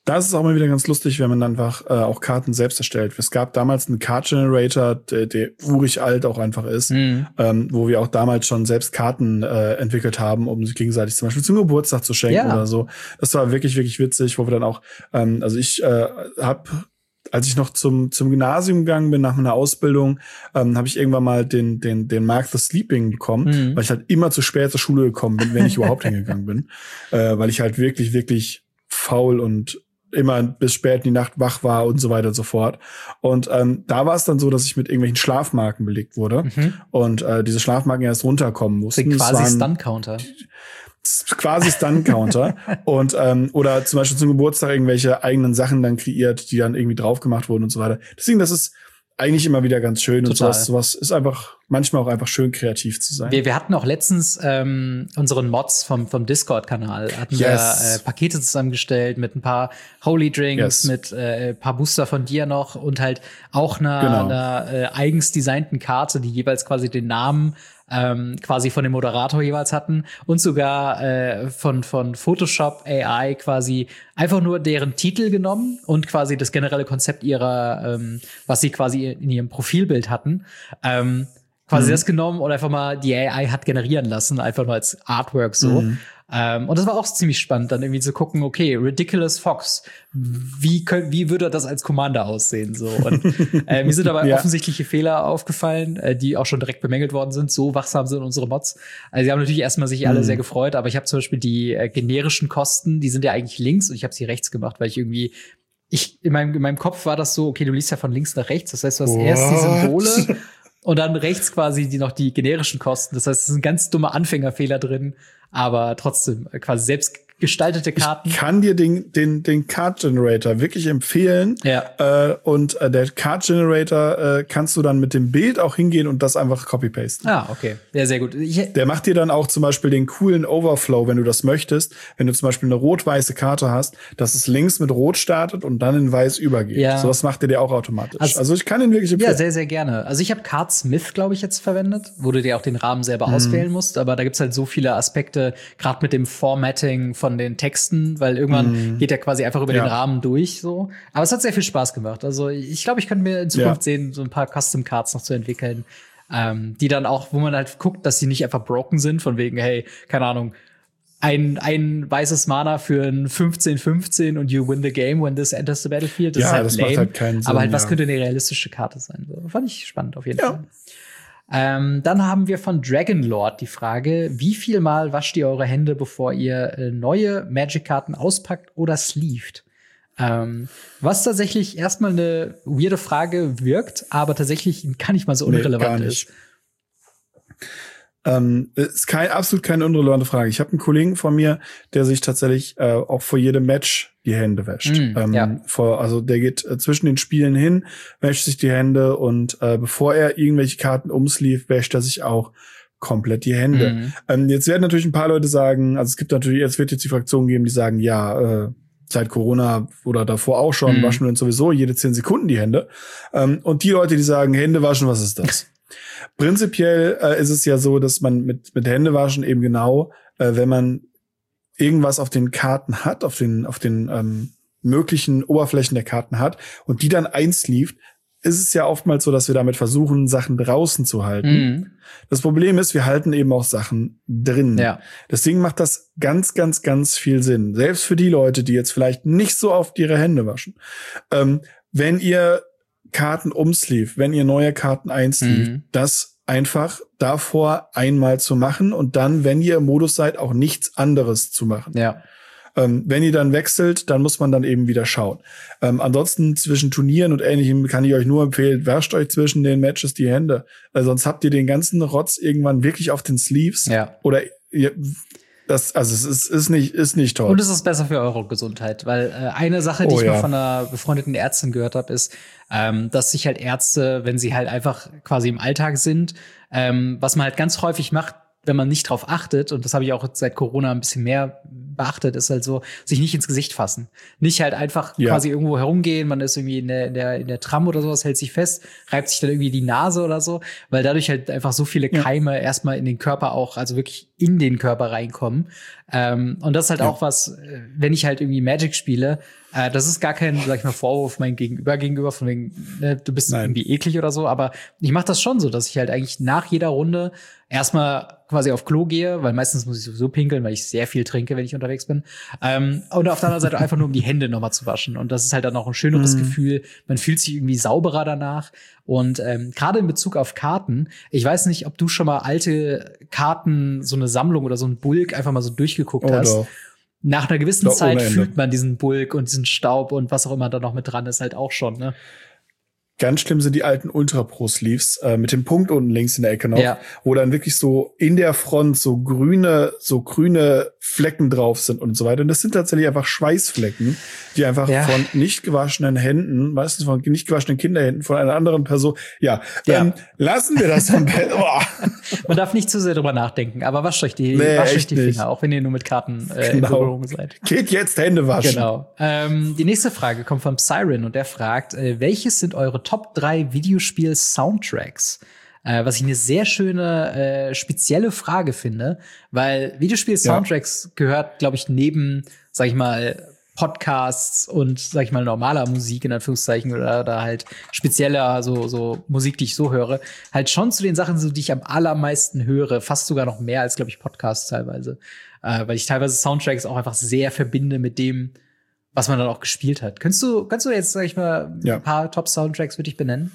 Da ist es auch mal wieder ganz lustig, wenn man einfach äh, auch Karten selbst erstellt. Es gab damals einen Card Generator, der, der urig alt auch einfach ist, mhm. ähm, wo wir auch damals schon selbst Karten äh, entwickelt haben, um sich gegenseitig zum Beispiel zum Geburtstag zu schenken ja. oder so. Das war wirklich, wirklich witzig, wo wir dann auch, ähm, also ich äh, habe als ich noch zum zum Gymnasium gegangen bin nach meiner Ausbildung, ähm, habe ich irgendwann mal den den den Mark the Sleeping bekommen, mhm. weil ich halt immer zu spät zur Schule gekommen bin, wenn ich überhaupt hingegangen bin, äh, weil ich halt wirklich wirklich faul und immer bis spät in die Nacht wach war und so weiter und so fort. Und ähm, da war es dann so, dass ich mit irgendwelchen Schlafmarken belegt wurde mhm. und äh, diese Schlafmarken erst runterkommen mussten. Das quasi Stun-Counter. Quasi Stun-Counter und ähm, oder zum Beispiel zum Geburtstag irgendwelche eigenen Sachen dann kreiert, die dann irgendwie drauf gemacht wurden und so weiter. Deswegen, das ist eigentlich immer wieder ganz schön. Total. Und sowas, sowas ist einfach manchmal auch einfach schön, kreativ zu sein. Wir, wir hatten auch letztens ähm, unseren Mods vom vom Discord-Kanal, hatten yes. wir äh, Pakete zusammengestellt mit ein paar Holy Drinks, yes. mit äh, ein paar Booster von dir noch und halt auch einer, genau. einer äh, eigens designten Karte, die jeweils quasi den Namen ähm, quasi von dem Moderator jeweils hatten und sogar äh, von von Photoshop A I quasi einfach nur deren Titel genommen und quasi das generelle Konzept ihrer, ähm, was sie quasi in ihrem Profilbild hatten, ähm, quasi mhm. das genommen und einfach mal die A I hat generieren lassen, einfach nur als Artwork so. Mhm. Ähm, und das war auch ziemlich spannend, dann irgendwie zu gucken, okay, Ridiculous Fox, wie können, wie würde das als Commander aussehen, so. Und äh, mir sind dabei ja. offensichtliche Fehler aufgefallen, äh, die auch schon direkt bemängelt worden sind. So wachsam sind unsere Mods. Also sie haben natürlich erstmal sich alle mhm. sehr gefreut, aber ich habe zum Beispiel die äh, generischen Kosten, die sind ja eigentlich links und ich habe sie rechts gemacht, weil ich irgendwie ich in meinem in meinem Kopf war das so, okay, du liest ja von links nach rechts, das heißt, du hast What? erst die Symbole und dann rechts quasi die noch die generischen Kosten. Das heißt, es sind ganz dumme Anfängerfehler drin, aber trotzdem quasi selbst gestaltete Karten. Ich kann dir den den den Card Generator wirklich empfehlen. Ja. Äh, und äh, der Card Generator äh, kannst du dann mit dem Bild auch hingehen und das einfach copy-pasten. Ah, okay. Ja, sehr gut. Ich, der macht dir dann auch zum Beispiel den coolen Overflow, wenn du das möchtest. Wenn du zum Beispiel eine rot-weiße Karte hast, dass es links mit rot startet und dann in weiß übergeht. Ja. So was macht er dir auch automatisch. Also, also ich kann ihn wirklich empfehlen. Ja, sehr, sehr gerne. Also ich habe Card Smith, glaube ich, jetzt verwendet, wo du dir auch den Rahmen selber mhm. auswählen musst. Aber da gibt's halt so viele Aspekte, gerade mit dem Formatting von den Texten, weil irgendwann mm. geht er quasi einfach über ja. den Rahmen durch, so. Aber es hat sehr viel Spaß gemacht. Also ich glaube, ich könnte mir in Zukunft ja. sehen, so ein paar Custom Cards noch zu entwickeln, ähm, die dann auch, wo man halt guckt, dass sie nicht einfach broken sind, von wegen, hey, keine Ahnung, ein ein weißes Mana für ein fünfzehn fünfzehn und you win the game when this enters the battlefield. Das ja, ist halt das lame. Macht halt keinen Sinn, aber halt, was ja. könnte eine realistische Karte sein? So, fand ich spannend auf jeden ja. Fall. Ähm, dann haben wir von Dragonlord die Frage, wie viel Mal wascht ihr eure Hände, bevor ihr äh, neue Magic-Karten auspackt oder sleeved? Ähm, was tatsächlich erstmal eine weirde Frage wirkt, aber tatsächlich gar nicht mal so unrelevant nee, ist. Ähm, ist kein, absolut keine unrelevante Frage. Ich habe einen Kollegen von mir, der sich tatsächlich äh, auch vor jedem Match die Hände wäscht. Mm, ähm, ja. vor, also der geht äh, zwischen den Spielen hin, wäscht sich die Hände und äh, bevor er irgendwelche Karten umsleeve, wäscht er sich auch komplett die Hände. Mm. Ähm, jetzt werden natürlich ein paar Leute sagen, also es gibt natürlich, es wird jetzt die Fraktion geben, die sagen, ja, äh, seit Corona oder davor auch schon, mm. waschen wir uns sowieso jede zehn Sekunden die Hände. Ähm, und die Leute, die sagen, Hände waschen, was ist das? Prinzipiell äh, ist es ja so, dass man mit mit Händewaschen eben genau, äh, wenn man irgendwas auf den Karten hat, auf den auf den ähm, möglichen Oberflächen der Karten hat und die dann einsleeved, ist es ja oftmals so, dass wir damit versuchen, Sachen draußen zu halten. Mhm. Das Problem ist, wir halten eben auch Sachen drin. Ja. Deswegen macht das ganz, ganz, ganz viel Sinn. Selbst für die Leute, die jetzt vielleicht nicht so oft ihre Hände waschen. Ähm, wenn ihr Karten umsleeve, wenn ihr neue Karten einsleeve, mhm. das einfach davor einmal zu machen und dann, wenn ihr im Modus seid, auch nichts anderes zu machen. Ja. Ähm, wenn ihr dann wechselt, dann muss man dann eben wieder schauen. Ähm, ansonsten zwischen Turnieren und Ähnlichem kann ich euch nur empfehlen, wascht euch zwischen den Matches die Hände. Äh, sonst habt ihr den ganzen Rotz irgendwann wirklich auf den Sleeves. Ja. Oder ihr Das, also es ist, ist nicht, ist nicht toll. Und es ist besser für eure Gesundheit, weil äh, eine Sache, die oh, ich ja. mal von einer befreundeten Ärztin gehört habe, ist, ähm, dass sich halt Ärzte, wenn sie halt einfach quasi im Alltag sind, ähm, was man halt ganz häufig macht, wenn man nicht drauf achtet, und das habe ich auch seit Corona ein bisschen mehr beachtet, ist halt so, sich nicht ins Gesicht fassen. Nicht halt einfach ja. quasi irgendwo herumgehen, man ist irgendwie in der, in der, in der Tram oder sowas, hält sich fest, reibt sich dann irgendwie die Nase oder so, weil dadurch halt einfach so viele Keime ja. erstmal in den Körper auch, also wirklich in den Körper reinkommen. Ähm, und das ist halt ja. auch was, wenn ich halt irgendwie Magic spiele, äh, das ist gar kein, sag ich mal, Vorwurf mein Gegenüber gegenüber, von wegen, ne, du bist Nein. irgendwie eklig oder so, aber ich mache das schon so, dass ich halt eigentlich nach jeder Runde erstmal quasi auf Klo gehe, weil meistens muss ich sowieso pinkeln, weil ich sehr viel trinke, wenn ich unterwegs bin. Ähm, und auf der anderen Seite einfach nur, um die Hände nochmal zu waschen. Und das ist halt dann auch ein schöneres mhm. Gefühl. Man fühlt sich irgendwie sauberer danach. Und ähm, gerade in Bezug auf Karten, ich weiß nicht, ob du schon mal alte Karten, so eine Sammlung oder so ein Bulk einfach mal so durchgeguckt oh, hast. Doch. Nach einer gewissen doch, Zeit fühlt man diesen Bulk und diesen Staub und was auch immer da noch mit dran ist, halt auch schon, ne? Ganz schlimm sind die alten Ultra Pro Sleeves äh, mit dem Punkt unten links in der Ecke noch, ja. wo dann wirklich so in der Front so grüne, so grüne Flecken drauf sind und so weiter. Und das sind tatsächlich einfach Schweißflecken, die einfach ja. von nicht gewaschenen Händen, meistens von nicht gewaschenen Kinderhänden von einer anderen Person. Ja, ja. Ähm, lassen wir das am besten. Oh. Man darf nicht zu sehr drüber nachdenken, aber wascht euch die, nee, wascht euch die Finger, nicht. Auch wenn ihr nur mit Karten äh, genau. in Berührung seid. Geht jetzt Hände waschen. Genau. Ähm, die nächste Frage kommt von Siren und der fragt, äh, welches sind eure Top drei Videospiel-Soundtracks? Äh, was ich eine sehr schöne, äh, spezielle Frage finde, weil Videospiel-Soundtracks ja. gehört, glaube ich, neben, sag ich mal, Podcasts und, sag ich mal, normaler Musik, in Anführungszeichen, oder, oder halt spezieller, so, so Musik, die ich so höre, halt schon zu den Sachen, so, die ich am allermeisten höre, fast sogar noch mehr als, glaube ich, Podcasts teilweise. Äh, weil ich teilweise Soundtracks auch einfach sehr verbinde mit dem, was man dann auch gespielt hat. Könntest du, kannst du jetzt, sag ich mal, ja. ein paar Top-Soundtracks für dich benennen?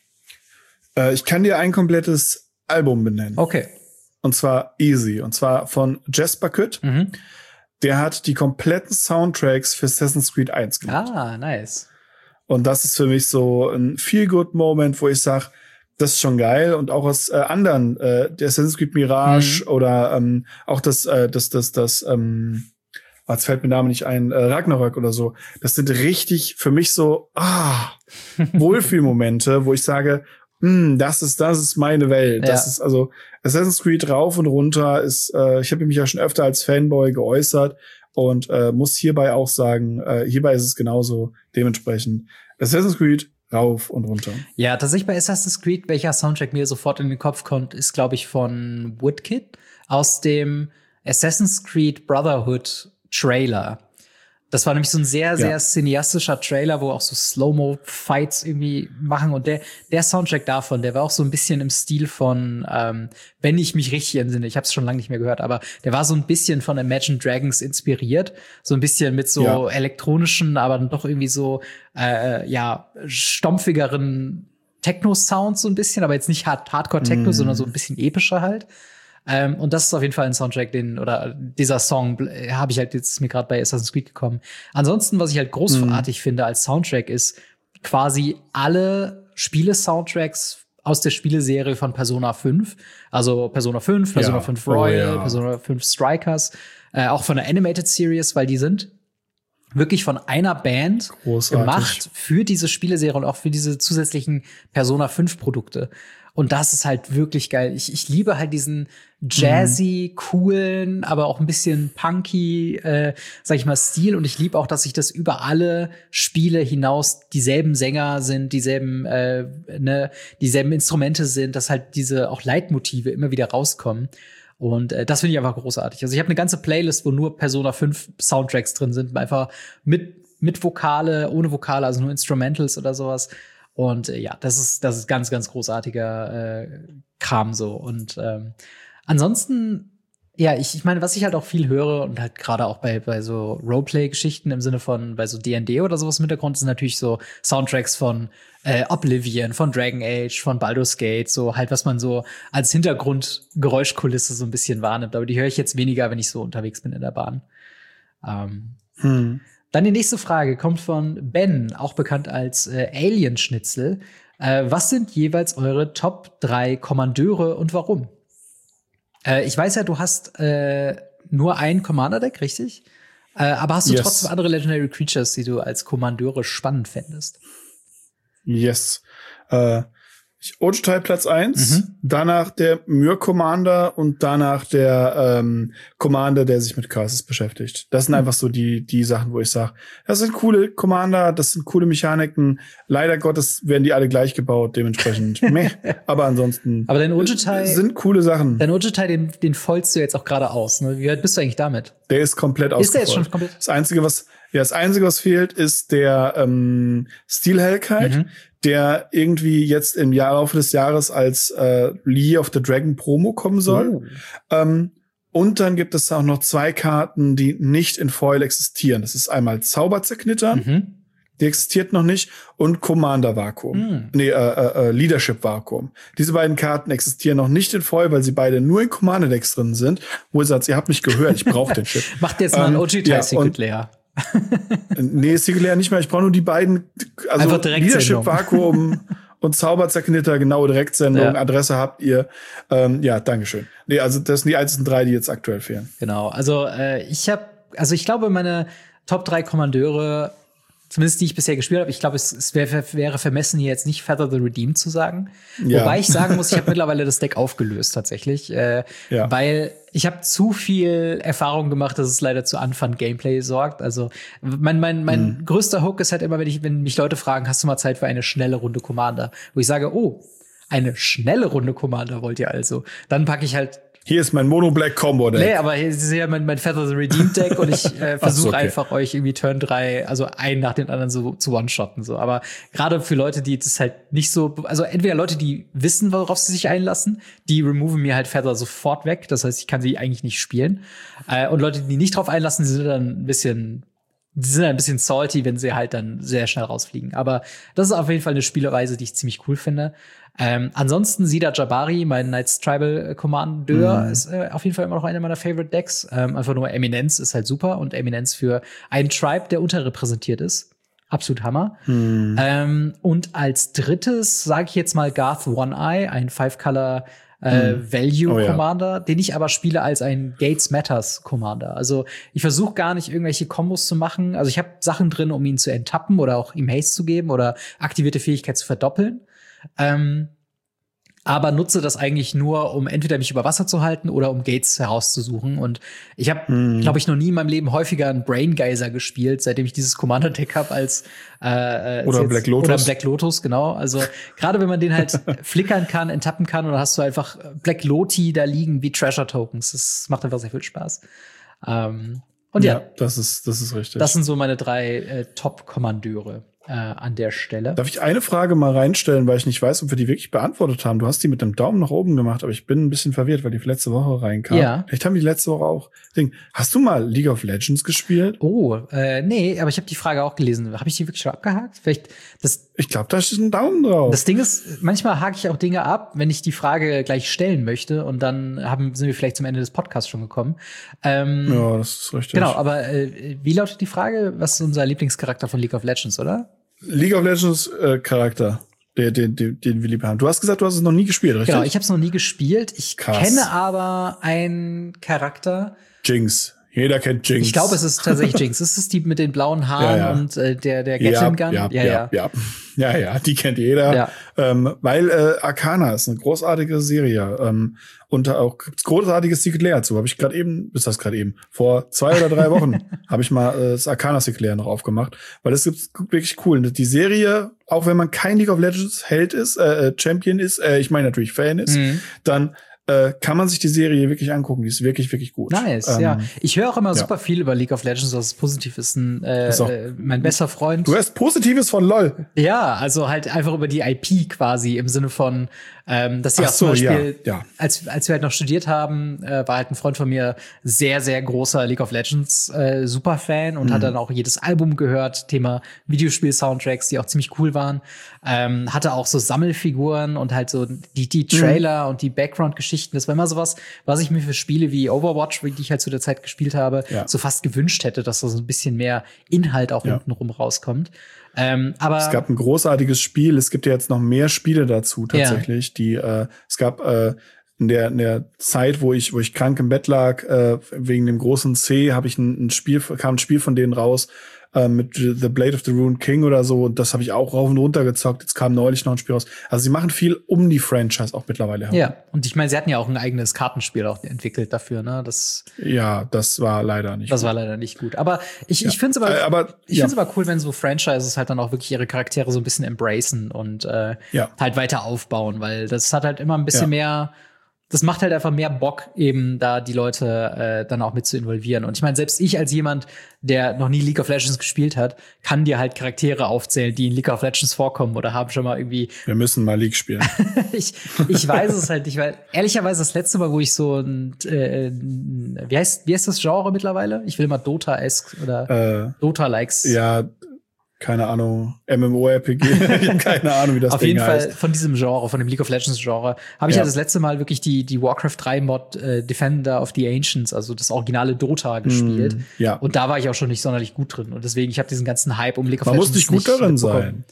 Äh, ich kann dir ein komplettes Album benennen. Okay. Und zwar easy. Und zwar von Jess Bucket. Mhm. Der hat die kompletten Soundtracks für Assassin's Creed eins gemacht. Ah, nice. Und das ist für mich so ein Feel-Good-Moment, wo ich sag, das ist schon geil. Und auch aus äh, anderen, äh, der Assassin's Creed Mirage mhm. oder ähm, auch das, äh, das, das, das, ähm, jetzt fällt mir der Name nicht ein, äh, Ragnarök oder so. Das sind richtig für mich so, ah, Wohlfühlmomente, wo ich sage, hm, das ist, das ist meine Welt. Ja. Das ist also Assassin's Creed rauf und runter ist, äh, ich habe mich ja schon öfter als Fanboy geäußert und äh, muss hierbei auch sagen, äh, hierbei ist es genauso dementsprechend. Assassin's Creed rauf und runter. Ja, tatsächlich bei Assassin's Creed, welcher Soundtrack mir sofort in den Kopf kommt, ist, glaube ich, von Woodkid aus dem Assassin's Creed Brotherhood Trailer. Das war nämlich so ein sehr, sehr ja. cineastischer Trailer, wo auch so Slow-Mo-Fights irgendwie machen. Und der, der Soundtrack davon, der war auch so ein bisschen im Stil von, ähm, wenn ich mich richtig entsinne, ich habe es schon lange nicht mehr gehört, aber der war so ein bisschen von Imagine Dragons inspiriert. So ein bisschen mit so ja. elektronischen, aber dann doch irgendwie so, äh, ja, stumpfigeren Techno-Sounds so ein bisschen, aber jetzt nicht Hard- Hardcore-Techno, mm. sondern so ein bisschen epischer halt. Ähm, und das ist auf jeden Fall ein Soundtrack, den, oder dieser Song äh, habe ich halt jetzt ist mir gerade bei Assassin's Creed gekommen. Ansonsten, was ich halt großartig mhm. finde als Soundtrack, ist quasi alle Spiele-Soundtracks aus der Spieleserie von Persona fünf. Also Persona fünf, Persona ja. fünf Royal, oh, ja. Persona fünf Strikers, äh, auch von der Animated Series, weil die sind wirklich von einer Band großartig gemacht für diese Spieleserie und auch für diese zusätzlichen Persona fünf Produkte. Und das ist halt wirklich geil. Ich, ich liebe halt diesen jazzy, coolen, aber auch ein bisschen punky, äh, sag ich mal, Stil. Und ich liebe auch, dass sich das über alle Spiele hinaus dieselben Sänger sind, dieselben, äh, ne, dieselben Instrumente sind, dass halt diese auch Leitmotive immer wieder rauskommen. Und äh, das finde ich einfach großartig. Also ich habe eine ganze Playlist, wo nur Persona fünf Soundtracks drin sind, einfach mit mit Vokale, ohne Vokale, also nur Instrumentals oder sowas. Und äh, ja, das ist das ist ganz ganz großartiger äh, Kram so. Und ähm, ansonsten, ja, ich ich meine, was ich halt auch viel höre und halt gerade auch bei bei so Roleplay-Geschichten im Sinne von bei so D und D oder sowas im Hintergrund sind natürlich so Soundtracks von äh, Oblivion, von Dragon Age, von Baldur's Gate, so halt was man so als Hintergrundgeräuschkulisse so ein bisschen wahrnimmt. Aber die höre ich jetzt weniger, wenn ich so unterwegs bin in der Bahn. Ähm, hm. Dann die nächste Frage kommt von Ben, auch bekannt als äh, Alien-Schnitzel. Äh, was sind jeweils eure Top drei Kommandeure und warum? Äh, ich weiß ja, du hast äh, nur ein Commander-Deck, richtig? Äh, aber hast du yes. trotzdem andere Legendary Creatures, die du als Kommandeure spannend fändest? Yes. Äh, Ojutai Platz eins, Mhm. danach der Myr Commander und danach der ähm, Commander, der sich mit Curses beschäftigt. Das sind Mhm. einfach so die die Sachen, wo ich sage, das sind coole Commander, das sind coole Mechaniken. Leider Gottes werden die alle gleich gebaut, dementsprechend meh. Aber ansonsten Aber dein Ojutai, sind coole Sachen. dein Ojutai, den, den folgst du jetzt auch gerade aus. Ne? Wie weit bist du eigentlich damit? Der ist komplett Ist der ausgefolgt. jetzt schon komplett? Das Einzige, was ja, das Einzige, was fehlt, ist der ähm, Steel Hellkite, Mhm. der irgendwie jetzt im Jahr, Laufe des Jahres als äh, Lee of the Dragon Promo kommen soll. Uh. Ähm, und dann gibt es auch noch zwei Karten, die nicht in Foil existieren. Das ist einmal Zauberzerknittern, Mhm. die existiert noch nicht, und Commander Vakuum. Mhm. Nee, äh, äh, äh, Leadership Vakuum. Diese beiden Karten existieren noch nicht in Foil, weil sie beide nur in Commander Decks drin sind. Wo ihr sagt, ihr habt mich gehört, ich brauche den Chip. Macht jetzt mal ein Ähm, Ojutai ja, Secret und- Lair. Nee, Secret Lair nicht mehr. Ich brauche nur die beiden, also Einfach Direktsendung. Leadership Vakuum und Zauberzerknitter, genaue Direktsendung, Ja. Adresse habt ihr. Ähm, ja, Dankeschön. Nee, also das sind die einzigen drei, die jetzt aktuell fehlen. Genau. Also äh, ich habe, also ich glaube, meine Top drei Kommandeure, zumindest die ich bisher gespielt habe, ich glaube, es, es wär, wäre vermessen, hier jetzt nicht Feather the Redeemed zu sagen. Ja. Wobei ich sagen muss, ich habe mittlerweile das Deck aufgelöst tatsächlich. Äh, Ja. Weil ich habe zu viel Erfahrung gemacht, dass es leider zu Unfun-Gameplay sorgt. Also mein, mein, mein Mhm. größter Hook ist halt immer, wenn, ich, wenn mich Leute fragen, hast du mal Zeit für eine schnelle Runde Commander? Wo ich sage, oh, eine schnelle Runde Commander wollt ihr also? Dann packe ich halt Hier ist mein Mono-Black-Combo-Deck. Nee, aber hier ist ja mein, mein Feather the Redeemed Deck und ich äh, Ach versuche so, okay. einfach euch irgendwie Turn drei, also einen nach dem anderen so zu one-shotten. So. Aber gerade für Leute, die das halt nicht so, also entweder Leute, die wissen, worauf sie sich einlassen, die removen mir halt Feather sofort weg. Das heißt, ich kann sie eigentlich nicht spielen. Äh, und Leute, die nicht drauf einlassen, die sind dann ein bisschen Die sind ein bisschen salty, wenn sie halt dann sehr schnell rausfliegen. Aber das ist auf jeden Fall eine Spielweise, die ich ziemlich cool finde. Ähm, ansonsten Sida Jabari, mein Knights Tribal Commandeur, Mhm. ist äh, auf jeden Fall immer noch einer meiner Favorite Decks. Ähm, einfach nur Eminenz ist halt super und Eminenz für einen Tribe, der unterrepräsentiert ist. Absolut Hammer. Mhm. Ähm, und als drittes sage ich jetzt mal Garth One-Eye, ein Five-Color äh, Mhm. Value Oh ja. Commander, den ich aber spiele als ein Gates Matters Commander. Also ich versuche gar nicht irgendwelche Kombos zu machen. Also ich habe Sachen drin, um ihn zu enttappen oder auch ihm Haste zu geben oder aktivierte Fähigkeit zu verdoppeln. Ähm, aber nutze das eigentlich nur, um entweder mich über Wasser zu halten oder um Gates herauszusuchen. Und ich habe, Mhm. glaube ich, noch nie in meinem Leben häufiger einen Brain Geyser gespielt, seitdem ich dieses Commander-Deck habe, als äh, als Oder jetzt- Black Lotus. Oder Black Lotus, genau. Also gerade wenn man den halt flickern kann, enttappen kann, und dann hast du einfach Black Loti da liegen wie Treasure Tokens. Das macht einfach sehr viel Spaß. Ähm, und ja, ja, das ist, das ist richtig. das sind so meine drei äh, Top-Kommandeure äh, an der Stelle. Darf ich eine Frage mal reinstellen, weil ich nicht weiß, ob wir die wirklich beantwortet haben? Du hast die mit dem Daumen nach oben gemacht, aber ich bin ein bisschen verwirrt, weil die letzte Woche reinkam. Ja. Vielleicht haben die letzte Woche auch. Ding. Hast du mal League of Legends gespielt? Oh, äh, nee, aber ich habe die Frage auch gelesen. Habe ich die wirklich schon abgehakt? Vielleicht das Ich glaube, da ist ein Daumen drauf. Das Ding ist, manchmal hake ich auch Dinge ab, wenn ich die Frage gleich stellen möchte, und dann haben, sind wir vielleicht zum Ende des Podcasts schon gekommen. Ähm, ja, das ist richtig. Genau, aber äh, wie lautet die Frage? Was ist unser Lieblingscharakter von League of Legends, oder? League of Legends äh, Charakter, den, den, den, den wir lieb haben. Du hast gesagt, du hast es noch nie gespielt, richtig? Genau, ich habe es noch nie gespielt. Ich Krass. kenne aber einen Charakter. Jinx. Jeder kennt Jinx. Ich glaube, es ist tatsächlich Jinx. Es ist die mit den blauen Haaren Ja, ja. und äh, der der ja, Gatling Gun. ja, ja, ja, ja, ja, ja, die kennt jeder. Ja. Ähm, weil äh, Arcana ist eine großartige Serie ähm, und da auch gibt's großartiges Secret Lair zu. Habe ich gerade eben, ist das gerade eben vor zwei oder drei Wochen habe ich mal äh, das Arcana Secret Lair noch aufgemacht, weil das gibt's wirklich cool. Die Serie, auch wenn man kein League of Legends Held ist, äh, Champion ist, äh, ich meine natürlich Fan ist, Mhm. dann äh, kann man sich die Serie wirklich angucken. Die ist wirklich, wirklich gut. Nice, Ähm, ja. Ich höre auch immer ja. super viel über League of Legends, dass es positiv ist. Ein, äh, Ist auch- äh, mein bester Freund. Du hast Positives von LOL. Ja, also halt einfach über die I P quasi im Sinne von, ähm, dass sie Ach auch zum so, Beispiel, ja, ja. als als wir halt noch studiert haben, äh, war halt ein Freund von mir sehr, sehr großer League of Legends äh, Superfan und Mhm. hat dann auch jedes Album gehört, Thema Videospiel-Soundtracks, die auch ziemlich cool waren. Ähm, hatte auch so Sammelfiguren und halt so die, die Trailer und die Background-Geschichten. Das war immer sowas, was ich mir für Spiele wie Overwatch, die ich halt zu der Zeit gespielt habe, Ja. so fast gewünscht hätte, dass da so ein bisschen mehr Inhalt auch Ja. hintenrum rauskommt. Ähm, aber Es gab ein großartiges Spiel. Es gibt ja jetzt noch mehr Spiele dazu tatsächlich. Die äh, es gab äh, in der in der Zeit, wo ich wo ich krank im Bett lag äh, wegen dem großen C, habe ich ein, ein Spiel kam ein Spiel von denen raus. äh, mit The Blade of the Ruined King oder so. Und das habe ich auch rauf und runter gezockt. Jetzt kam neulich noch ein Spiel raus. Also sie machen viel um die Franchise auch mittlerweile herum. Ja, und ich meine, sie hatten ja auch ein eigenes Kartenspiel auch entwickelt dafür, ne? Das Ja, das war leider nicht Das gut. war leider nicht gut. Aber ich, Ja. ich finde es aber, Äh, aber, ich ja. find's aber cool, wenn so Franchises halt dann auch wirklich ihre Charaktere so ein bisschen embracen und äh, Ja. halt weiter aufbauen, weil das hat halt immer ein bisschen Ja. mehr, das macht halt einfach mehr Bock, eben da die Leute äh, dann auch mit zu involvieren. Und ich meine, selbst ich als jemand, der noch nie League of Legends gespielt hat, kann dir halt Charaktere aufzählen, die in League of Legends vorkommen oder haben schon mal irgendwie Wir müssen mal League spielen. ich, ich weiß es halt nicht, weil ehrlicherweise das letzte Mal, wo ich so ein, äh, wie heißt, wie heißt das Genre mittlerweile? Ich will immer Dota-esque oder äh, Dota-likes. ja, keine Ahnung, MMORPG. Ich habe keine Ahnung, wie das Auf Ding jeden heißt. Fall von diesem Genre, von dem League of Legends Genre, habe ich Ja. ja das letzte Mal wirklich die, die Warcraft drei Mod äh, Defender of the Ancients, also das originale Dota gespielt. Mm, ja. Und da war ich auch schon nicht sonderlich gut drin. Und deswegen, ich habe diesen ganzen Hype um League of Man muss Legends nicht gut darin mitbekommen. sein.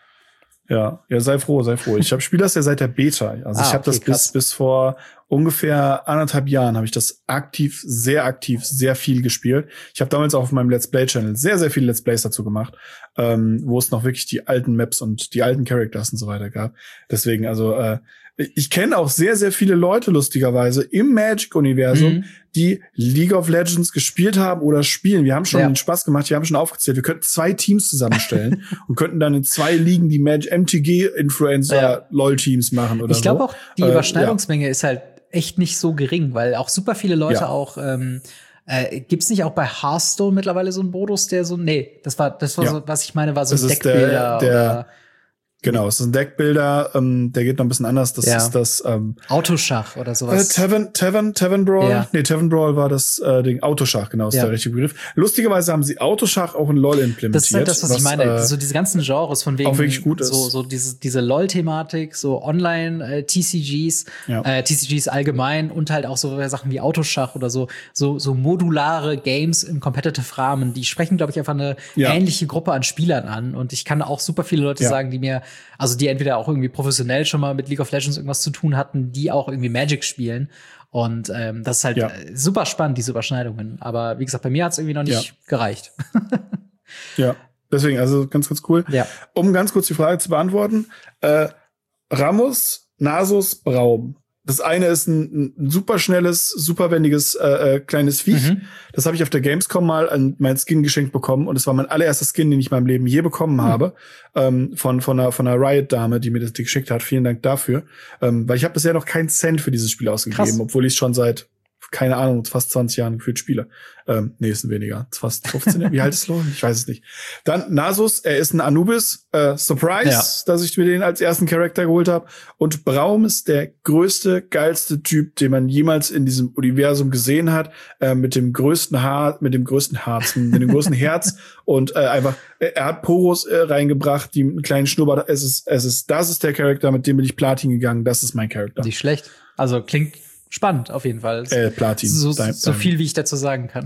Ja, ja, sei froh, sei froh. Ich habe spiele das ja seit der Beta. Also Ah, ich habe okay, das krass. bis bis vor ungefähr anderthalb Jahren habe ich das aktiv, sehr aktiv, sehr viel gespielt. Ich habe damals auch auf meinem Let's Play Channel sehr, sehr viele Let's Plays dazu gemacht, ähm, wo es noch wirklich die alten Maps und die alten Characters und so weiter gab. Deswegen, also äh, ich kenne auch sehr, sehr viele Leute lustigerweise im Magic-Universum, Mhm. die League of Legends gespielt haben oder spielen. Wir haben schon Ja. den Spaß gemacht, wir haben schon aufgezählt. Wir könnten zwei Teams zusammenstellen und könnten dann in zwei Ligen die Mag- M T G-Influencer-LOL-Teams machen oder Ich glaube so. auch, die Äh, Überschneidungsmenge ist halt echt nicht so gering, weil auch super viele Leute Ja. auch ähm, äh, gibt's nicht auch bei Hearthstone mittlerweile so einen Modus, der so nee, das war das war Ja. so, was ich meine, war so Das ein ist der- Deckbilder der- oder Genau, es ist ein Deckbilder, ähm, der geht noch ein bisschen anders. Das Ja. ist das ähm, Autoschach oder äh, sowas. Tavern, Tavern, Tavern Brawl. Ja. Nee, Tavern Brawl war das äh, Ding. Autoschach, genau, ist Ja. der richtige Begriff. Lustigerweise haben sie Autoschach auch in LoL implementiert. Das ist halt das, was, ich meine. Äh, So diese ganzen Genres von wegen auch wirklich gut ist. so so diese diese LoL-Thematik, so Online äh, T C Gs, Ja. äh, T C Gs allgemein und halt auch so Sachen wie Autoschach oder so so so modulare Games im Competitive Rahmen. Die sprechen, glaube ich, einfach eine Ja. ähnliche Gruppe an Spielern an. Und ich kann auch super viele Leute Ja. sagen, die mir also die entweder auch irgendwie professionell schon mal mit League of Legends irgendwas zu tun hatten, die auch irgendwie Magic spielen. Und ähm, das ist halt Ja. äh, super spannend, diese Überschneidungen. Aber wie gesagt, bei mir hat es irgendwie noch nicht Ja. gereicht. Ja, deswegen, also ganz, ganz cool. Ja. Um ganz kurz die Frage zu beantworten, äh, Ramos, Nasus, Braum. Das eine ist ein, ein super schnelles, superwendiges äh, äh, kleines Viech. Mhm. Das habe ich auf der Gamescom mal an mein Skin geschenkt bekommen und es war mein allererster Skin, den ich in meinem Leben je bekommen Mhm. habe, ähm, von von einer von einer Riot-Dame, die mir das geschickt hat. Vielen Dank dafür, ähm, weil ich habe bisher noch keinen Cent für dieses Spiel ausgegeben, Krass. obwohl ich es schon seit keine Ahnung, fast zwanzig Jahren gefühlt spiele. Ähm, nee, ist ein weniger. Fast fünfzehn Jahre. Wie alt ist LoL? Ich weiß es nicht. Dann Nasus, er ist ein Anubis. Äh, Surprise, Ja. dass ich mir den als ersten Charakter geholt habe. Und Braum ist der größte, geilste Typ, den man jemals in diesem Universum gesehen hat. Äh, mit dem größten Haar, mit dem größten Herzen, mit dem größten Herz. Und äh, einfach, er hat Poros äh, reingebracht, die einen kleinen Schnurrbart. Es ist, es ist, das ist der Charakter, mit dem bin ich Platin gegangen. Das ist mein Charakter. Nicht schlecht. Also klingt spannend auf jeden Fall. Äh, Platin. So, Dein- so dein- viel, wie ich dazu sagen kann.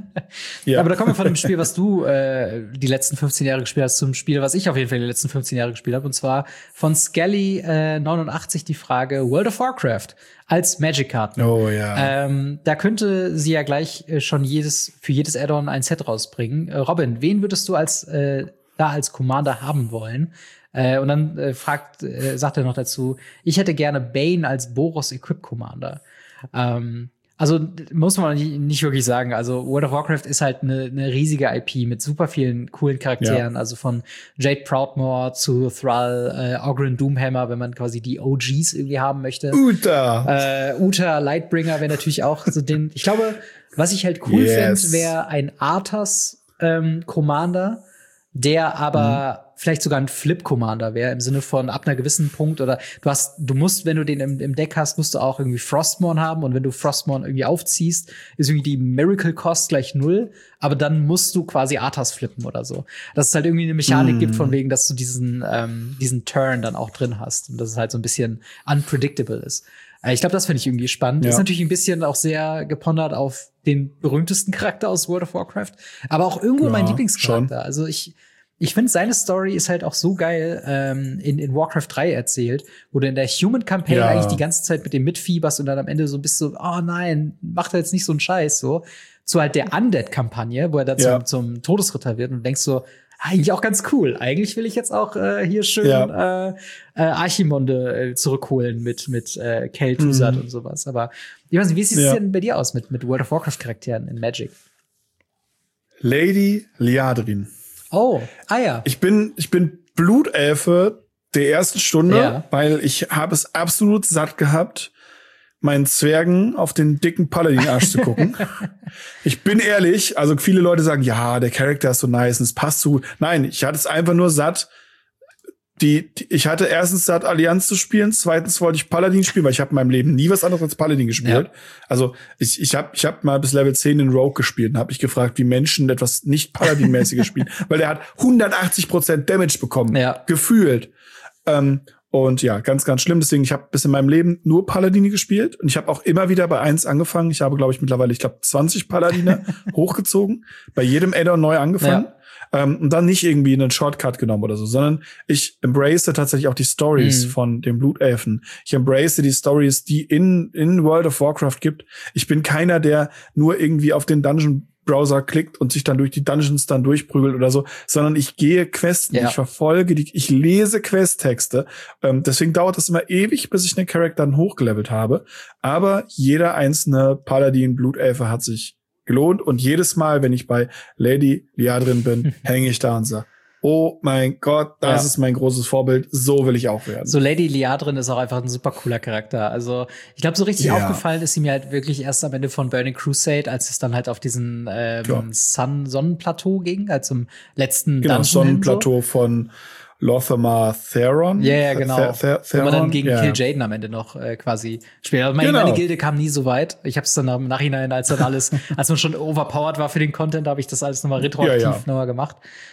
Ja. Aber da kommen wir von dem Spiel, was du äh, die letzten fünfzehn Jahre gespielt hast, zum Spiel, was ich auf jeden Fall die letzten fünfzehn Jahre gespielt habe. Und zwar von Skelly äh, neunundachtzig die Frage World of Warcraft als Magic-Karten. Oh ja. Ähm, da könnte sie ja gleich äh, schon jedes für jedes Add-on ein Set rausbringen. Äh, Robin, wen würdest du als äh, da als Commander haben wollen? Äh, und dann äh, fragt, äh, sagt er noch dazu, ich hätte gerne Bane als Boros Equip Commander. Ähm, also d- muss man nicht, nicht wirklich sagen. Also World of Warcraft ist halt eine, eine riesige I P mit super vielen coolen Charakteren. Also von Jade Proudmoore zu Thrall, äh, Ogryn Doomhammer, wenn man quasi die O Gs irgendwie haben möchte. Uta. Äh, Uta Lightbringer wäre natürlich auch so den. Ich glaube, was ich halt cool Yes. fände, wäre ein Arthas ähm, Commander, der aber Mhm. vielleicht sogar ein Flip-Commander wäre, im Sinne von ab einer gewissen Punkt oder du hast, du musst, wenn du den im, im Deck hast, musst du auch irgendwie Frostmourne haben und wenn du Frostmourne irgendwie aufziehst, ist irgendwie die Miracle Cost gleich null, aber dann musst du quasi Arthas flippen oder so. Dass es halt irgendwie eine Mechanik Mhm. gibt, von wegen, dass du diesen, ähm, diesen Turn dann auch drin hast und dass es halt so ein bisschen unpredictable ist. Äh, Ich glaube, das finde ich irgendwie spannend. Ja. Ist natürlich ein bisschen auch sehr gepondert auf den berühmtesten Charakter aus World of Warcraft, aber auch irgendwo Ja, mein Lieblingscharakter. schon. Also ich, ich finde, seine Story ist halt auch so geil ähm, in, in Warcraft drei erzählt, wo du in der Human Campaign Ja. eigentlich die ganze Zeit mit dem mitfieberst und dann am Ende so bist so, oh nein, macht er jetzt nicht so einen Scheiß so. zu halt der Undead-Kampagne, wo er da ja. zum, zum Todesritter wird und denkst so, eigentlich auch ganz cool. Eigentlich will ich jetzt auch äh, hier schön ja. äh, äh, Archimonde äh, zurückholen mit mit äh, Kel'Thuzad mhm. und sowas. Aber ich weiß nicht, wie sieht es ja. denn bei dir aus mit mit World of Warcraft Charakteren in Magic? Lady Liadrin. Oh, ah ja. Ich bin ich bin Blutelfe der ersten Stunde, ja. weil ich habe es absolut satt gehabt, meinen Zwergen auf den dicken Paladin-Arsch zu gucken. Ich bin ehrlich, also viele Leute sagen, ja, der Charakter ist so nice und es passt so gut. Nein, ich hatte es einfach nur satt. Die, die ich hatte erstens satt, Allianz zu spielen, zweitens wollte ich Paladin spielen, weil ich habe in meinem Leben nie was anderes als Paladin gespielt. Ja. Also ich ich habe ich hab mal bis Level zehn in Rogue gespielt und habe mich gefragt, wie Menschen etwas nicht Paladin-mäßiges spielen, weil der hat hundertachtzig Prozent Damage bekommen, ja. gefühlt. Ähm, Und ja, ganz, ganz schlimm. Deswegen, ich habe bis in meinem Leben nur Paladine gespielt. Und ich habe auch immer wieder bei eins angefangen. Ich habe, glaube ich, mittlerweile, ich glaube, zwanzig Paladine hochgezogen. Bei jedem Add-on neu angefangen. Ja. Ähm, und dann nicht irgendwie einen Shortcut genommen oder so, sondern ich embrace tatsächlich auch die Stories mhm. von den Blutelfen. Ich embrace die Stories, die in in World of Warcraft gibt. Ich bin keiner, der nur irgendwie auf den Dungeon Browser klickt und sich dann durch die Dungeons dann durchprügelt oder so, sondern ich gehe Questen, ja. ich verfolge die, ich lese Questtexte. Ähm, deswegen dauert es immer ewig, bis ich einen Charakter dann hochgelevelt habe. Aber jeder einzelne Paladin-Blutelfe hat sich gelohnt und jedes Mal, wenn ich bei Lady Liadrin bin, hänge ich da und sage, oh mein Gott, das ja. ist mein großes Vorbild. So will ich auch werden. So Lady Liadrin ist auch einfach ein super cooler Charakter. Also ich glaube, so richtig ja. aufgefallen ist sie mir halt wirklich erst am Ende von Burning Crusade, als es dann halt auf diesen ähm, ja. Sun Sonnenplateau ging, als zum letzten genau, Dungeon Sonnenplateau so. von Lothamar Theron. Ja, ja, genau. Th- Th- Th- Wo man dann gegen ja. Kil'jaeden am Ende noch äh, quasi spielt. Aber meine, genau. meine Gilde kam nie so weit. Ich habe es dann im Nachhinein, als dann alles, als man schon overpowered war für den Content, habe ich das alles nochmal retroaktiv ja, ja. nochmal gemacht.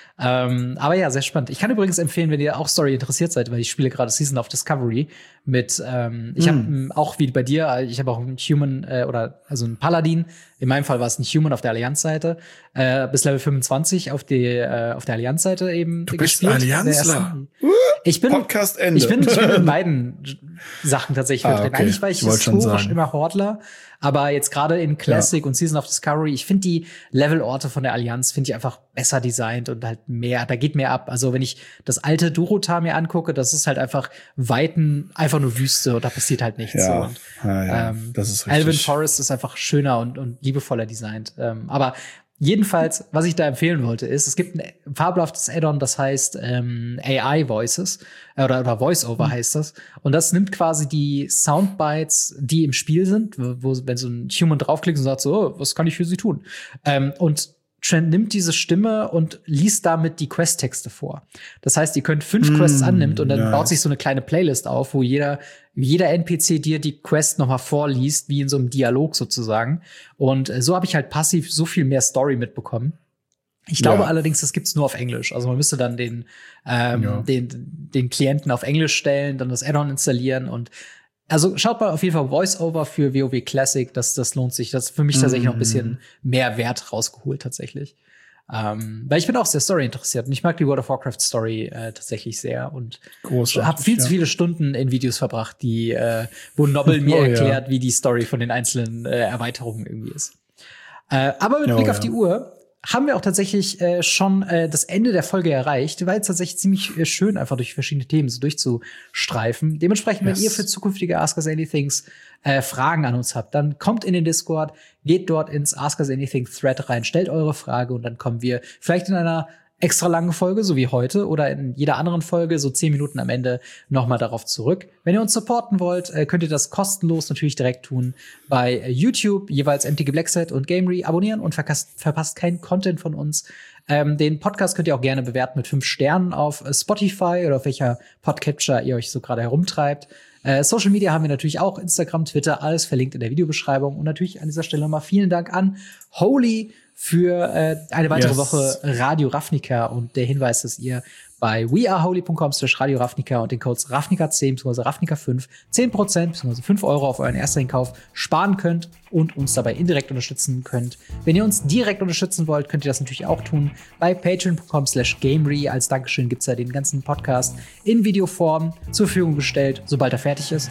Ähm, aber ja, sehr spannend. Ich kann übrigens empfehlen, wenn ihr auch Story interessiert seid, weil ich spiele gerade Season of Discovery mit, ähm, ich Mm. habe auch wie bei dir, ich habe auch einen Human äh, oder also einen Paladin. In meinem Fall war es ein Human auf der Allianz-Seite, äh, bis Level fünfundzwanzig auf die äh, auf der Allianz-Seite eben du bist gespielt. Allianzler. Ich bin, Podcast Ende. ich bin, ich bin in beiden Sachen tatsächlich ah, vertreten. okay. Eigentlich war ich, ich historisch immer Hordler, aber jetzt gerade in Classic ja. und Season of Discovery, ich finde die Levelorte von der Allianz finde ich einfach besser designt und halt mehr, da geht mehr ab. Also wenn ich das alte Durotar mir angucke, das ist halt einfach Weiten, einfach nur Wüste und da passiert halt nichts. Ja, und, ja, ja. Ähm, das ist richtig. Elven Forest ist einfach schöner und, und liebevoller designt. Ähm, aber jedenfalls, was ich da empfehlen wollte, ist, es gibt ein fabelhaftes Add-on, das heißt ähm, A I Voices äh, oder, oder Voice-Over mhm. heißt das. Und das nimmt quasi die Soundbites, die im Spiel sind, wo, wo wenn so ein Human draufklickt und sagt so, oh, was kann ich für sie tun? Ähm, und Trent nimmt diese Stimme und liest damit die Questtexte vor. Das heißt, ihr könnt fünf mm, Quests annimmt und dann nice. baut sich so eine kleine Playlist auf, wo jeder jeder N P C dir die Quest noch mal vorliest, wie in so einem Dialog sozusagen. Und äh, so habe ich halt passiv so viel mehr Story mitbekommen. Ich glaube ja. allerdings, das gibt's nur auf Englisch. Also man müsste dann den ähm, ja. den den Klienten auf Englisch stellen, dann das Add-on installieren und also schaut mal auf jeden Fall Voice-Over für WoW Classic, das, das lohnt sich. Das ist für mich tatsächlich mm. noch ein bisschen mehr Wert rausgeholt tatsächlich. Ähm, weil ich bin auch sehr Story interessiert und ich mag die World of Warcraft Story äh, tatsächlich sehr und habe viel ja. zu viele Stunden in Videos verbracht, die äh, wo Nobble mir oh, erklärt, ja. wie die Story von den einzelnen äh, Erweiterungen irgendwie ist. Äh, aber mit oh, Blick ja. auf die Uhr haben wir auch tatsächlich äh, schon äh, das Ende der Folge erreicht, weil es tatsächlich ziemlich äh, schön einfach durch verschiedene Themen so durchzustreifen. Dementsprechend, yes. wenn ihr für zukünftige Ask Us Anythings äh, Fragen an uns habt, dann kommt in den Discord, geht dort ins Ask Us Anything Thread rein, stellt eure Frage und dann kommen wir vielleicht in einer extra lange Folge, so wie heute, oder in jeder anderen Folge, so zehn Minuten am Ende, noch mal darauf zurück. Wenn ihr uns supporten wollt, könnt ihr das kostenlos natürlich direkt tun bei YouTube, jeweils M T G Blackset und Gamery. Abonnieren und verpasst, verpasst keinen Content von uns. Ähm, den Podcast könnt ihr auch gerne bewerten mit fünf Sternen auf Spotify oder auf welcher Podcatcher ihr euch so gerade herumtreibt. Äh, Social Media haben wir natürlich auch, Instagram, Twitter, alles verlinkt in der Videobeschreibung. Und natürlich an dieser Stelle nochmal vielen Dank an Holy für äh, eine weitere yes. Woche Radio Ravnica und der Hinweis, dass ihr bei weareholy punkt com slash Radio Ravnica und den Codes Ravnica zehn bzw. Ravnica fünf zehn Prozent bzw. fünf Euro auf euren ersten Einkauf sparen könnt und uns dabei indirekt unterstützen könnt. Wenn ihr uns direkt unterstützen wollt, könnt ihr das natürlich auch tun bei patreon punkt com slash gamery. Als Dankeschön gibt's ja den ganzen Podcast in Videoform zur Verfügung gestellt, sobald er fertig ist.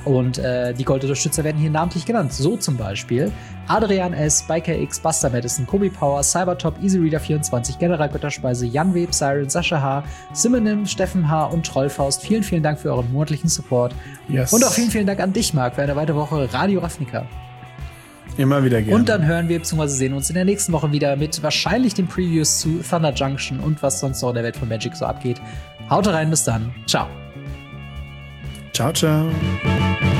Und äh, die Goldunterstützer werden hier namentlich genannt. So zum Beispiel Adrian S., Biker X, Buster Madison, Kobi Power, Cybertop, EasyReader vierundzwanzig, General Götterspeise, Jan Web, Siren, Sascha H., Simonim, Steffen H. und Trollfaust. Vielen, vielen Dank für euren monatlichen Support. Yes. Und auch vielen, vielen Dank an dich, Marc, für eine weitere Woche Radio Ravnica. Immer wieder gerne. Und dann hören wir bzw. sehen uns in der nächsten Woche wieder mit wahrscheinlich den Previews zu Thunder Junction und was sonst noch in der Welt von Magic so abgeht. Haut rein, bis dann. Ciao. Ciao, ciao.